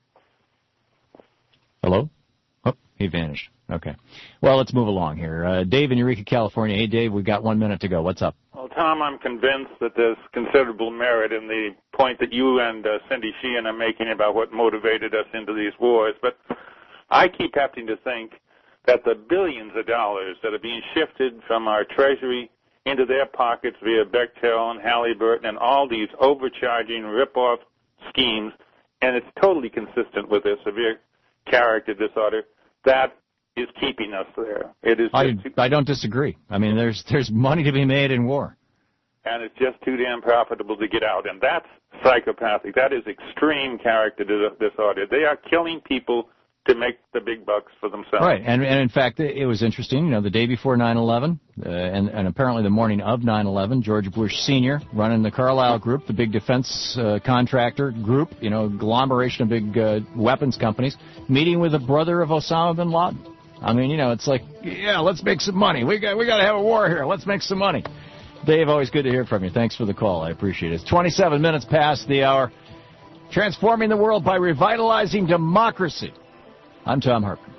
Hello? Oh, he vanished. Okay. Well, let's move along here. Dave in Eureka, California. Hey, Dave, we've got 1 minute to go. What's up? Well, Tom, I'm convinced that there's considerable merit in the point that you and Cindy Sheehan are making about what motivated us into these wars. But I keep having to think that the billions of dollars that are being shifted from our Treasury into their pockets via Bechtel and Halliburton and all these overcharging rip-off schemes, and it's totally consistent with their severe character disorder, that is keeping us there. It is. I don't disagree. I mean, there's money to be made in war, and it's just too damn profitable to get out. And that's psychopathic. That is extreme character disorder. They are killing people to make the big bucks for themselves. Right. And in fact, it was interesting. The day before 9/11, and apparently the morning of 9/11, George Bush Sr. running the Carlyle Group, the big defense contractor group, agglomeration of big weapons companies, meeting with the brother of Osama bin Laden. I mean, it's like, yeah, let's make some money. We got to have a war here. Let's make some money. Dave, always good to hear from you. Thanks for the call. I appreciate it. It's 27 minutes past the hour. Transforming the world by revitalizing democracy. I'm Tom Hartman.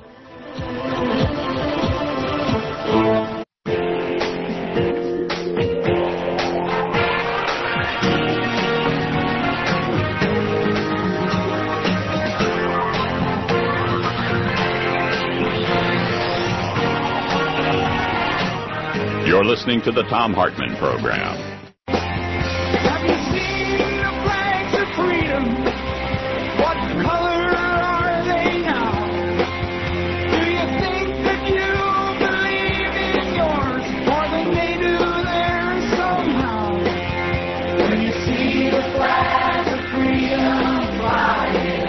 You're listening to the Tom Hartman Program. Have you seen the flags of freedom? What color are they now? Do you think that you believe in yours more than they do theirs somehow? When you see the flags of freedom flying.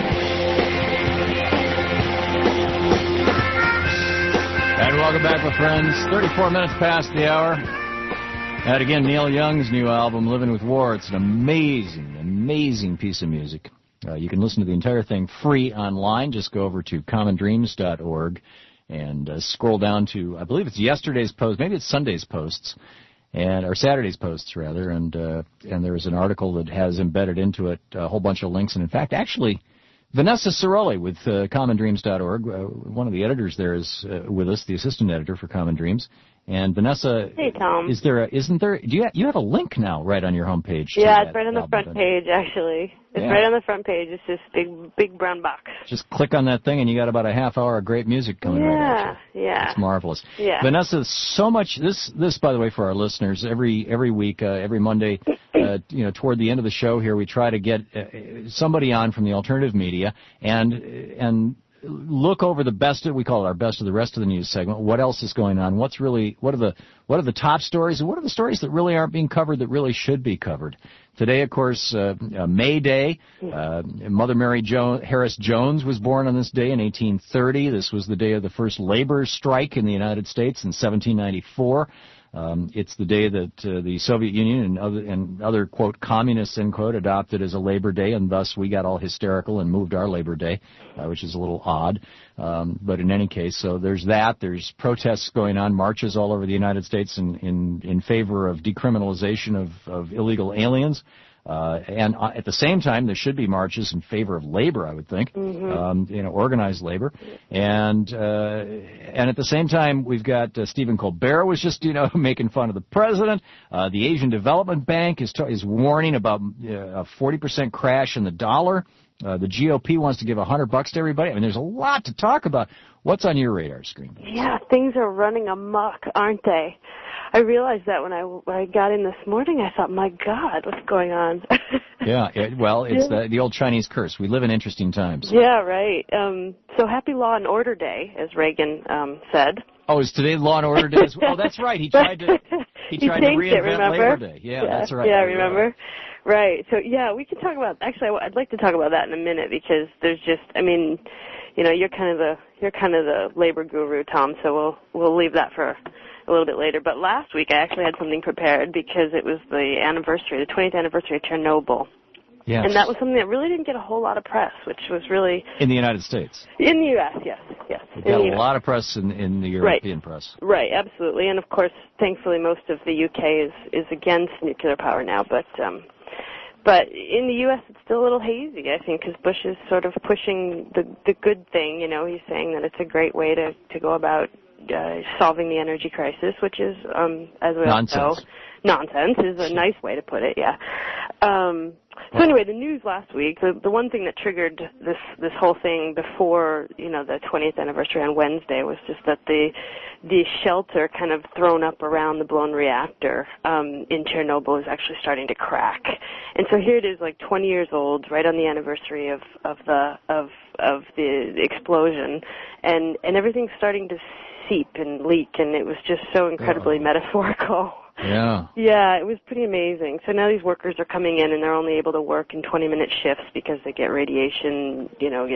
And welcome back, my friends. 34 minutes past the hour. And again, Neil Young's new album, Living with War. It's an amazing, amazing piece of music. You can listen to the entire thing free online. Just go over to commondreams.org and scroll down to, I believe it's yesterday's post, maybe it's Sunday's posts, or Saturday's posts, rather. And there is an article that has embedded into it a whole bunch of links. And in fact, actually, Vanessa Ciroli with commondreams.org, one of the editors there is with us, the assistant editor for Common Dreams. And Vanessa, hey Tom, do you have a link now right on your homepage? Yeah, it's right on the front page actually. It's right on the front page. It's this big brown box. Just click on that thing and you got about a half hour of great music coming right at you. Yeah. It's marvelous. Yeah. Vanessa, so much, this by the way for our listeners, every week, every Monday, toward the end of the show here, we try to get somebody on from the alternative media and look over the best we call it our best of the rest of the news segment. What else is going on? What are the top stories, and what are the stories that really aren't being covered that really should be covered? Today, of course, May Day. Mother Mary Harris Jones was born on this day in 1830. This was the day of the first labor strike in the United States in 1794. It's the day that the Soviet Union and other, quote, communists, end quote, adopted as a Labor Day, and thus we got all hysterical and moved our Labor Day, which is a little odd. But in any case, so there's that. There's protests going on, marches all over the United States in favor of decriminalization of illegal aliens. And at the same time, there should be marches in favor of labor, I would think, organized labor. And at the same time, we've got Stephen Colbert was just, making fun of the president. The Asian Development Bank is warning about a 40% crash in the dollar. The GOP wants to give $100 to everybody. I mean, there's a lot to talk about. What's on your radar screen? Yeah, things are running amok, aren't they? I realized that when I got in this morning. I thought, my God, what's going on? It's the old Chinese curse. We live in interesting times. Yeah, right. So happy Law and Order Day, as Reagan said. Oh, is today Law and Order Day as well? Oh, that's right. He tried to reinvent Labor Day. Yeah, that's right. Yeah, remember? Right. So, yeah, we can talk about, actually, I'd like to talk about that in a minute because there's just, I mean, you're kind of the labor guru, Tom, so we'll leave that for a little bit later. But last week I actually had something prepared because it was the 20th anniversary of Chernobyl. Yes. And that was something that really didn't get a whole lot of press, which was really... In the United States. In the U.S., yes. It got a lot of press in the European press. Right, absolutely. And, of course, thankfully most of the U.K. is against nuclear power now. But in the U.S. it's still a little hazy, I think, because Bush is sort of pushing the good thing. He's saying that it's a great way to go about solving the energy crisis, which is, as we all know, nonsense is a nice way to put it, yeah. So anyway, the news last week, the one thing that triggered this whole thing before, the 20th anniversary on Wednesday was just that the shelter kind of thrown up around the blown reactor in Chernobyl is actually starting to crack. And so here it is, like 20 years old, right on the anniversary of the explosion, and everything's starting to seep and leak, and it was just so incredibly metaphorical. Yeah. Yeah, it was pretty amazing. So now these workers are coming in, and they're only able to work in 20-minute shifts because they get radiation,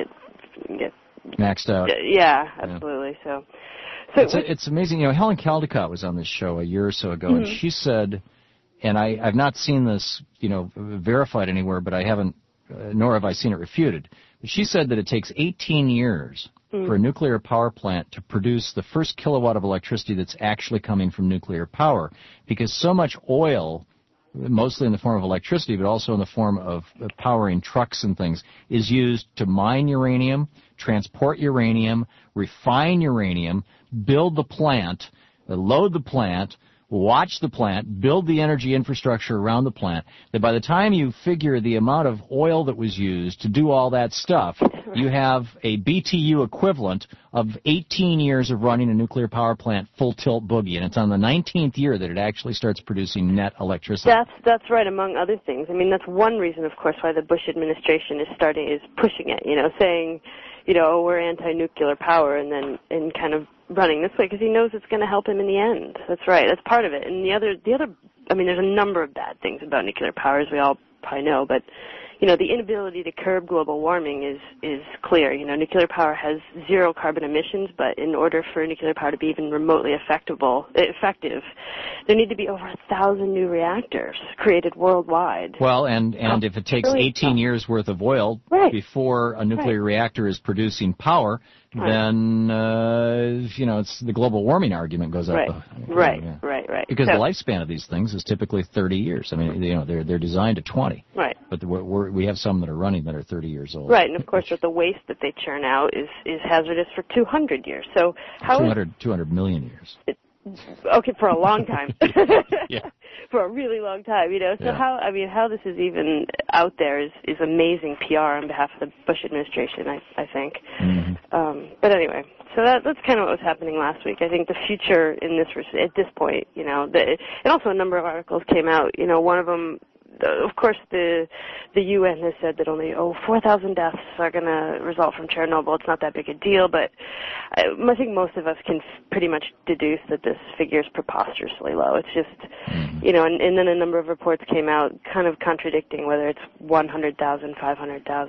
get maxed out. Yeah, absolutely. So it's amazing. Helen Caldicott was on this show a year or so ago, and she said, and I've not seen this, verified anywhere, but I haven't, nor have I seen it refuted. But she said that it takes 18 years for a nuclear power plant to produce the first kilowatt of electricity that's actually coming from nuclear power, because so much oil, mostly in the form of electricity, but also in the form of powering trucks and things, is used to mine uranium, transport uranium, refine uranium, build the plant, load the plant, watch the plant, build the energy infrastructure around the plant, that by the time you figure the amount of oil that was used to do all that stuff, you have a BTU equivalent of 18 years of running a nuclear power plant full tilt boogie, and it's on the 19th year that it actually starts producing net electricity. That's right, among other things. I mean, that's one reason, of course, why the Bush administration is pushing it, saying, we're anti-nuclear power, and kind of running this way because he knows it's going to help him in the end. That's right. That's part of it. And the other, I mean, there's a number of bad things about nuclear power, as we all probably know, but the inability to curb global warming is clear. Nuclear power has zero carbon emissions, but in order for nuclear power to be even remotely effective, there need to be over 1,000 new reactors created worldwide. Well, and if it takes 18 years worth of oil before a nuclear reactor is producing power, then it's the global warming argument goes up. Right. Because the lifespan of these things is typically 30 years. I mean, they're designed at 20. Right. But we have some that are running that are 30 years old. Right, and of course, with the waste that they churn out is hazardous for 200 years. So 200 million years. Okay, for a long time. Yeah. For a really long time, So how this is even out there is amazing PR on behalf of the Bush administration, I think. Mm-hmm. But anyway, so that's kind of what was happening last week. I think the future in this, at this point, and also a number of articles came out. One of them, of course, the UN has said that only 4,000 deaths are going to result from Chernobyl. It's not that big a deal, but I think most of us can pretty much deduce that this figure is preposterously low. It's just, and then a number of reports came out kind of contradicting whether it's 100,000,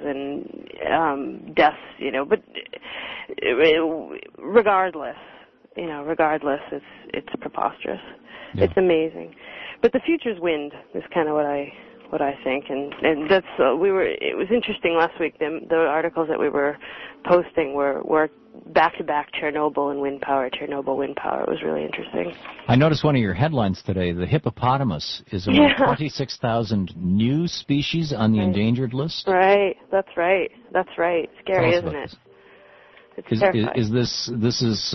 500,000 deaths, but regardless, regardless, it's preposterous. Yeah. It's amazing. But the future's wind is kind of what I think, and that's it was interesting last week. The articles that we were posting were back-to-back Chernobyl and wind power. It was really interesting. I noticed one of your headlines today, the hippopotamus is among 26,000 new species on the endangered list. Right, that's right. Scary, isn't it? It's terrifying. Is this is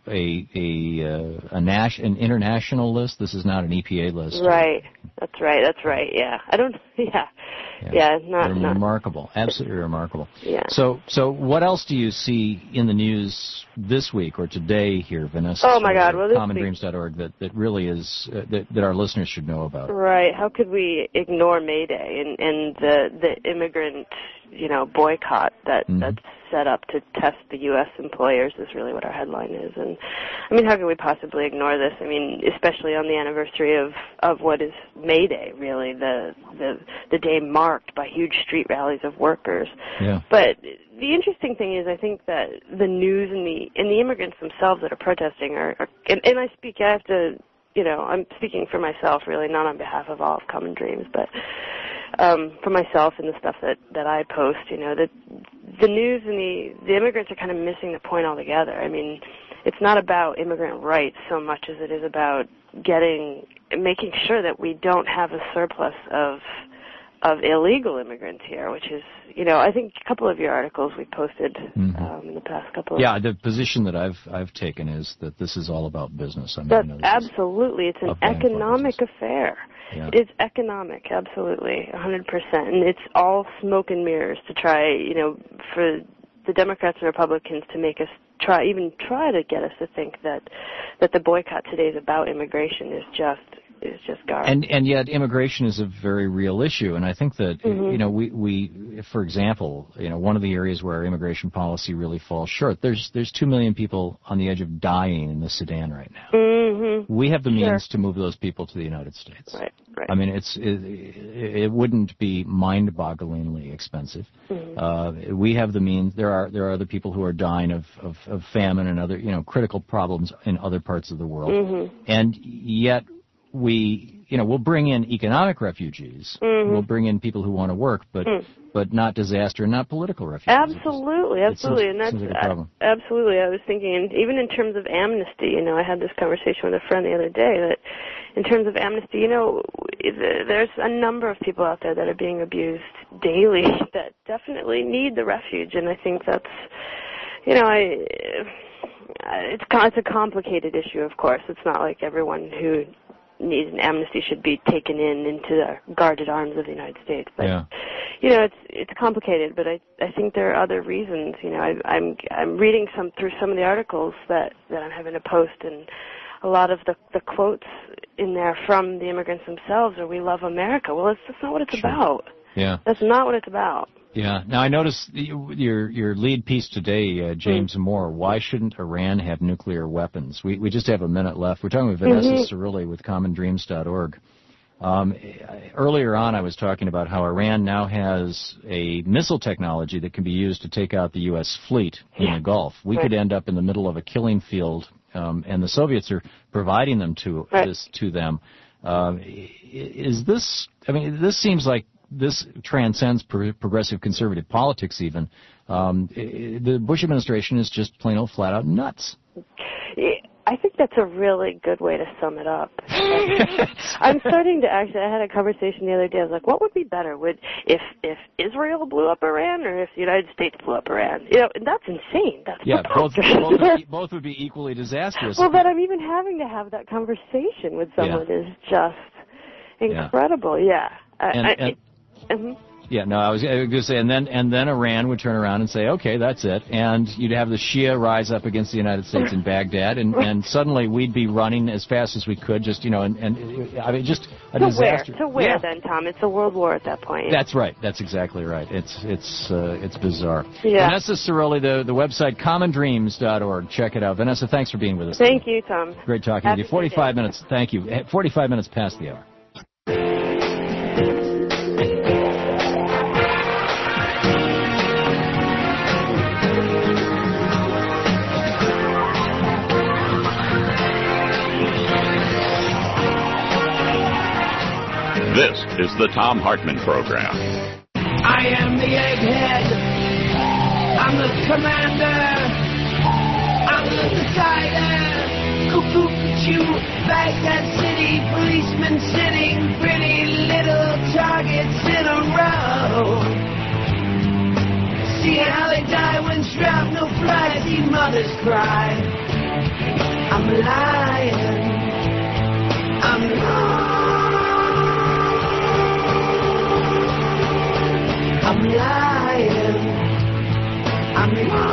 an international list? This is not an EPA list. Right. That's right. Yeah. Not remarkable. Absolutely remarkable. Yeah. So what else do you see in the news this week or today here, Vanessa? Oh my God! Well, commondreams.org that really is that our listeners should know about. Right. How could we ignore May Day and the immigrant boycott that's set up to test the U.S. employers is really what our headline is. And I mean, how can we possibly ignore this? I mean, especially on the anniversary of what is May Day, really, the day marked by huge street rallies of workers. Yeah. But the interesting thing is, I think that the news and the immigrants themselves that are protesting and I have to, I'm speaking for myself, really, not on behalf of all of Common Dreams, but for myself and the stuff that I post, the news and the immigrants are kind of missing the point altogether. I mean, it's not about immigrant rights so much as it is about making sure that we don't have a surplus of illegal immigrants here, which is, I think a couple of your articles we posted in the past couple of the position that I've taken is that this is all about business. I mean, absolutely. It's an economic affair. Yeah. It's economic, absolutely, 100%. And it's all smoke and mirrors to try, for the Democrats and Republicans to make us try to get us to think that the boycott today is about immigration is just garbage. And yet immigration is a very real issue, and I think that we for example, one of the areas where our immigration policy really falls short. There's 2 million people on the edge of dying in the Sudan right now. We have the means to move those people to the United States. Right. I mean, it wouldn't be mind-bogglingly expensive. We have the means. There are other people who are dying of famine and other critical problems in other parts of the world, and yet we'll bring in economic refugees. We'll bring in people who want to work, but not disaster and not political refugees. Absolutely, and that's like a problem. Absolutely. I was thinking, and even in terms of amnesty, I had this conversation with a friend the other day that, in terms of amnesty, there's a number of people out there that are being abused daily that definitely need the refuge, and I think that's, it's a complicated issue. Of course, it's not like everyone who needs an amnesty should be taken into the guarded arms of the United States. But it's complicated. But I think there are other reasons. I'm reading through some of the articles that I'm having to post, and a lot of the quotes in there from the immigrants themselves are "We love America." Well, that's not what it's about. Yeah, that's not what it's about. Yeah. Now, I noticed your lead piece today, James Moore, why shouldn't Iran have nuclear weapons? We just have a minute left. We're talking with Vanessa Cirilli with commondreams.org. Earlier on, I was talking about how Iran now has a missile technology that can be used to take out the U.S. fleet in the Gulf. We could end up in the middle of a killing field, and the Soviets are providing them to them. Is this, this seems like this transcends progressive conservative politics even. The Bush administration is just plain old flat out nuts. I think that's a really good way to sum it up. I'm starting to I had a conversation the other day. I was like, what would be better? If Israel blew up Iran or if the United States blew up Iran? And that's insane. That's both would be equally disastrous. Well, but I'm even having to have that conversation with someone is just incredible. Yeah. Yeah, no, I was going to say, and then Iran would turn around and say, okay, that's it, and you'd have the Shia rise up against the United States in Baghdad, and suddenly we'd be running as fast as we could, just just a disaster. To where then, Tom? It's a world war at that point. That's right. That's exactly right. It's bizarre. Yeah. Vanessa Cirilli, the website commondreams.org. Check it out. Vanessa, thanks for being with us. Thank you, Tom. Great talking with you. 45 minutes. Thank you. 45 minutes past the hour. This is the Thom Hartmann Program. I am the egghead. I'm the commander. I'm the decider. Cuckoo, Choo, Baghdad City, policemen sitting pretty little targets in a row. See how they die when shrapnel flies, see mothers cry. I'm lying. I'm lying. I'm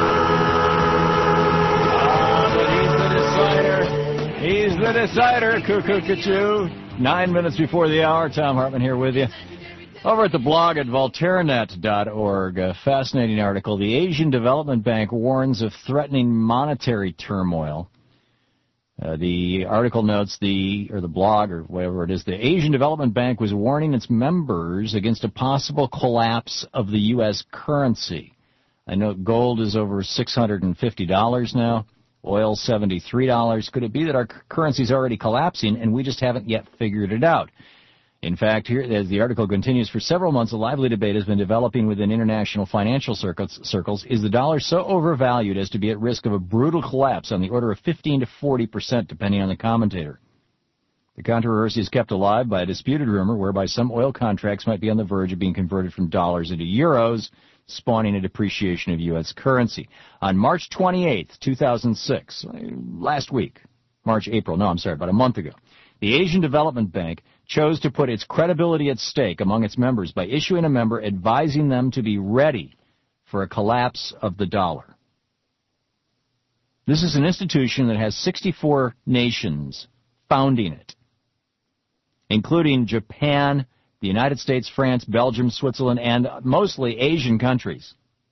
lying. He's the decider, Cuckoo. 9 minutes before the hour, Thom Hartmann here with you. Over at the blog at voltairenet.org, a fascinating article. The Asian Development Bank warns of threatening monetary turmoil. The article notes the blog or whatever it is, the Asian Development Bank was warning its members against a possible collapse of the U.S. currency. I know gold is over $650 now, oil $73. Could it be that our currency is already collapsing and we just haven't yet figured it out? In fact, here, as the article continues, for several months a lively debate has been developing within international financial circles. Is the dollar so overvalued as to be at risk of a brutal collapse on the order of 15 to 40%, depending on the commentator? The controversy is kept alive by a disputed rumor whereby some oil contracts might be on the verge of being converted from dollars into euros, spawning a depreciation of U.S. currency. On March 28th, 2006, about a month ago, the Asian Development Bank chose to put its credibility at stake among its members by issuing a member advising them to be ready for a collapse of the dollar. This is an institution that has 64 nations founding it, including Japan, the United States, France, Belgium, Switzerland, and mostly Asian countries.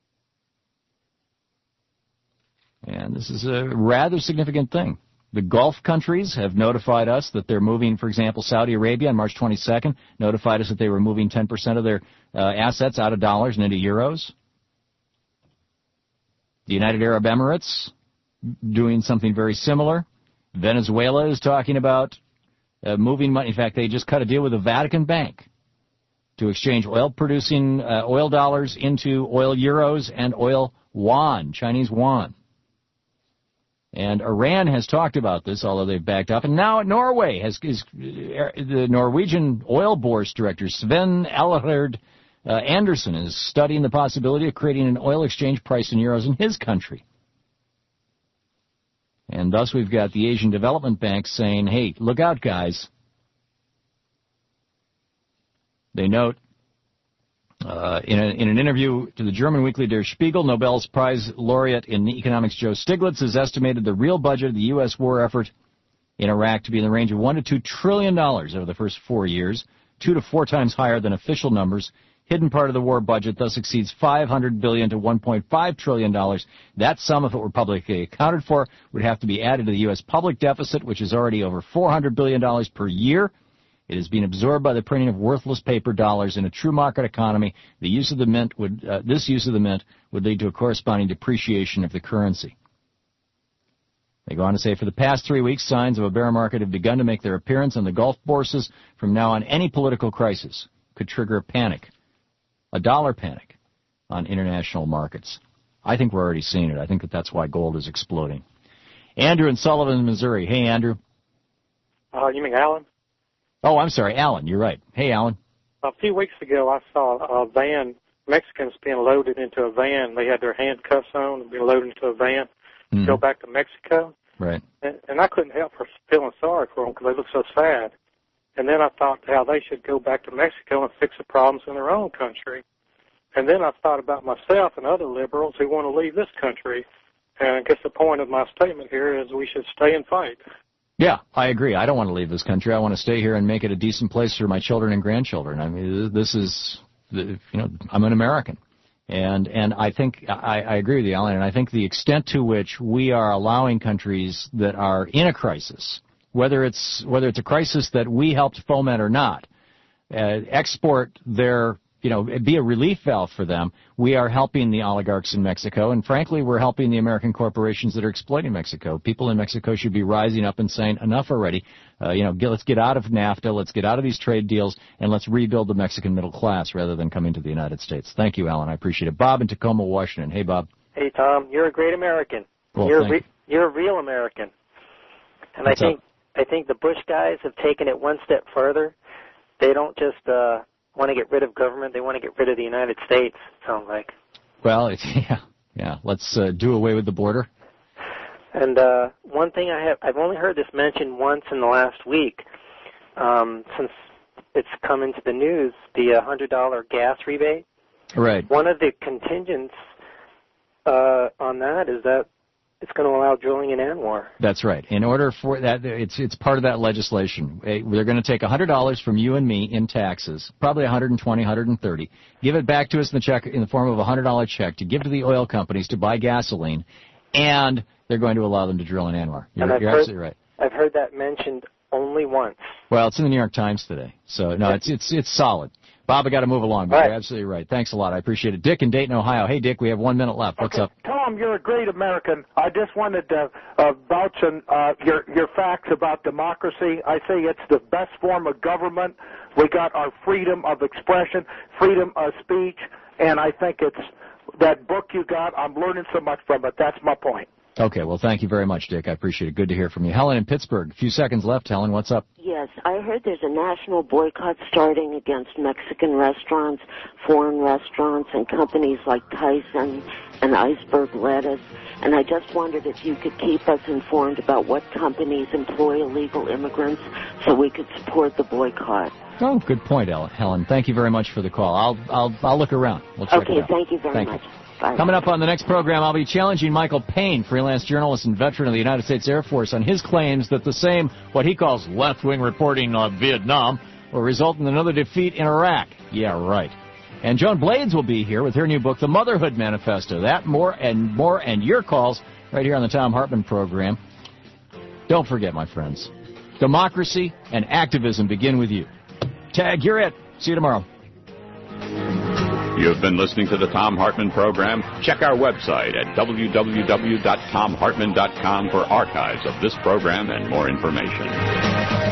And this is a rather significant thing. The Gulf countries have notified us that they're moving, for example, Saudi Arabia on March 22nd notified us that they were moving 10% of their assets out of dollars and into euros. The United Arab Emirates doing something very similar. Venezuela is talking about moving money. In fact, they just cut a deal with the Vatican Bank to exchange oil-producing oil dollars into oil euros and oil yuan, Chinese yuan. And Iran has talked about this, although they've backed up. And now Norway the Norwegian oil bourse director, Sven Elhard Andersen, is studying the possibility of creating an oil exchange price in euros in his country. And thus we've got the Asian Development Bank saying, hey, look out, guys. They note, in an interview to the German weekly Der Spiegel, Nobel Prize laureate in economics Joe Stiglitz has estimated the real budget of the U.S. war effort in Iraq to be in the range of $1 to $2 trillion over the first 4 years, 2 to 4 times higher than official numbers. Hidden part of the war budget thus exceeds $500 billion to $1.5 trillion. That sum, if it were publicly accounted for, would have to be added to the U.S. public deficit, which is already over $400 billion per year. It is being absorbed by the printing of worthless paper dollars. In a true market economy, this use of the mint would lead to a corresponding depreciation of the currency. They go on to say, for the past 3 weeks, signs of a bear market have begun to make their appearance on the Gulf bourses. From now on, any political crisis could trigger a dollar panic on international markets. I think we're already seeing it. I think that's why gold is exploding. Andrew in Sullivan, Missouri. Hey, Andrew. You mean Alan? Oh, I'm sorry, Alan. You're right. Hey, Alan. A few weeks ago, I saw a van, Mexicans being loaded into a van. They had their handcuffs on and being loaded into a van to go back to Mexico. Right. And I couldn't help for feeling sorry for them because they looked so sad. And then I thought how they should go back to Mexico and fix the problems in their own country. And then I thought about myself and other liberals who want to leave this country. And I guess the point of my statement here is we should stay and fight. Yeah, I agree. I don't want to leave this country. I want to stay here and make it a decent place for my children and grandchildren. I mean, this is, I'm an American. And I think, I agree with you, Alan, and I think the extent to which we are allowing countries that are in a crisis, whether it's a crisis that we helped foment or not, export their be a relief valve for them, we are helping the oligarchs in Mexico, and frankly, we're helping the American corporations that are exploiting Mexico. People in Mexico should be rising up and saying, enough already. Let's get out of NAFTA, let's get out of these trade deals, and let's rebuild the Mexican middle class rather than coming to the United States. Thank you, Alan. I appreciate it. Bob in Tacoma, Washington. Hey, Bob. Hey, Tom. You're a great American. Well, You're a real American. And What's up? I think the Bush guys have taken it one step further. They don't just want to get rid of government. They want to get rid of the United States, it sounds like. Well, yeah. Let's do away with the border. And one thing I've only heard this mentioned once in the last week, since it's come into the news, the $100 gas rebate. Right. One of the contingents on that is that it's going to allow drilling in ANWR. That's right. In order for that, it's part of that legislation. They're going to take $100 from you and me in taxes, probably $120, $130, give it back to us in the form of a $100 check to give to the oil companies to buy gasoline, and they're going to allow them to drill in ANWR. You're absolutely right. I've heard that mentioned only once. Well, it's in the New York Times today, so no, it's solid. Bob, I got to move along, but you're absolutely right. Thanks a lot. I appreciate it. Dick in Dayton, Ohio. Hey, Dick, we have 1 minute left. What's up? Tom, you're a great American. I just wanted to vouch on your facts about democracy. I say it's the best form of government. We got our freedom of expression, freedom of speech, and I think it's that book you got. I'm learning so much from it. That's my point. Okay, well, thank you very much, Dick. I appreciate it. Good to hear from you. Helen in Pittsburgh. A few seconds left. Helen, what's up? Yes, I heard there's a national boycott starting against Mexican restaurants, foreign restaurants, and companies like Tyson and Iceberg Lettuce. And I just wondered if you could keep us informed about what companies employ illegal immigrants so we could support the boycott. Oh, good point, Helen. Thank you very much for the call. I'll look around. We'll check it out. Thank you very much. Bye. Coming up on the next program, I'll be challenging Michael Payne, freelance journalist and veteran of the United States Air Force, on his claims that the same, what he calls left-wing reporting of Vietnam, will result in another defeat in Iraq. Yeah, right. And Joan Blades will be here with her new book, The Motherhood Manifesto. That, more, and your calls right here on the Thom Hartmann program. Don't forget, my friends, democracy and activism begin with you. Tag, you're it. See you tomorrow. You've been listening to the Thom Hartmann program. Check our website at www.thomhartmann.com for archives of this program and more information.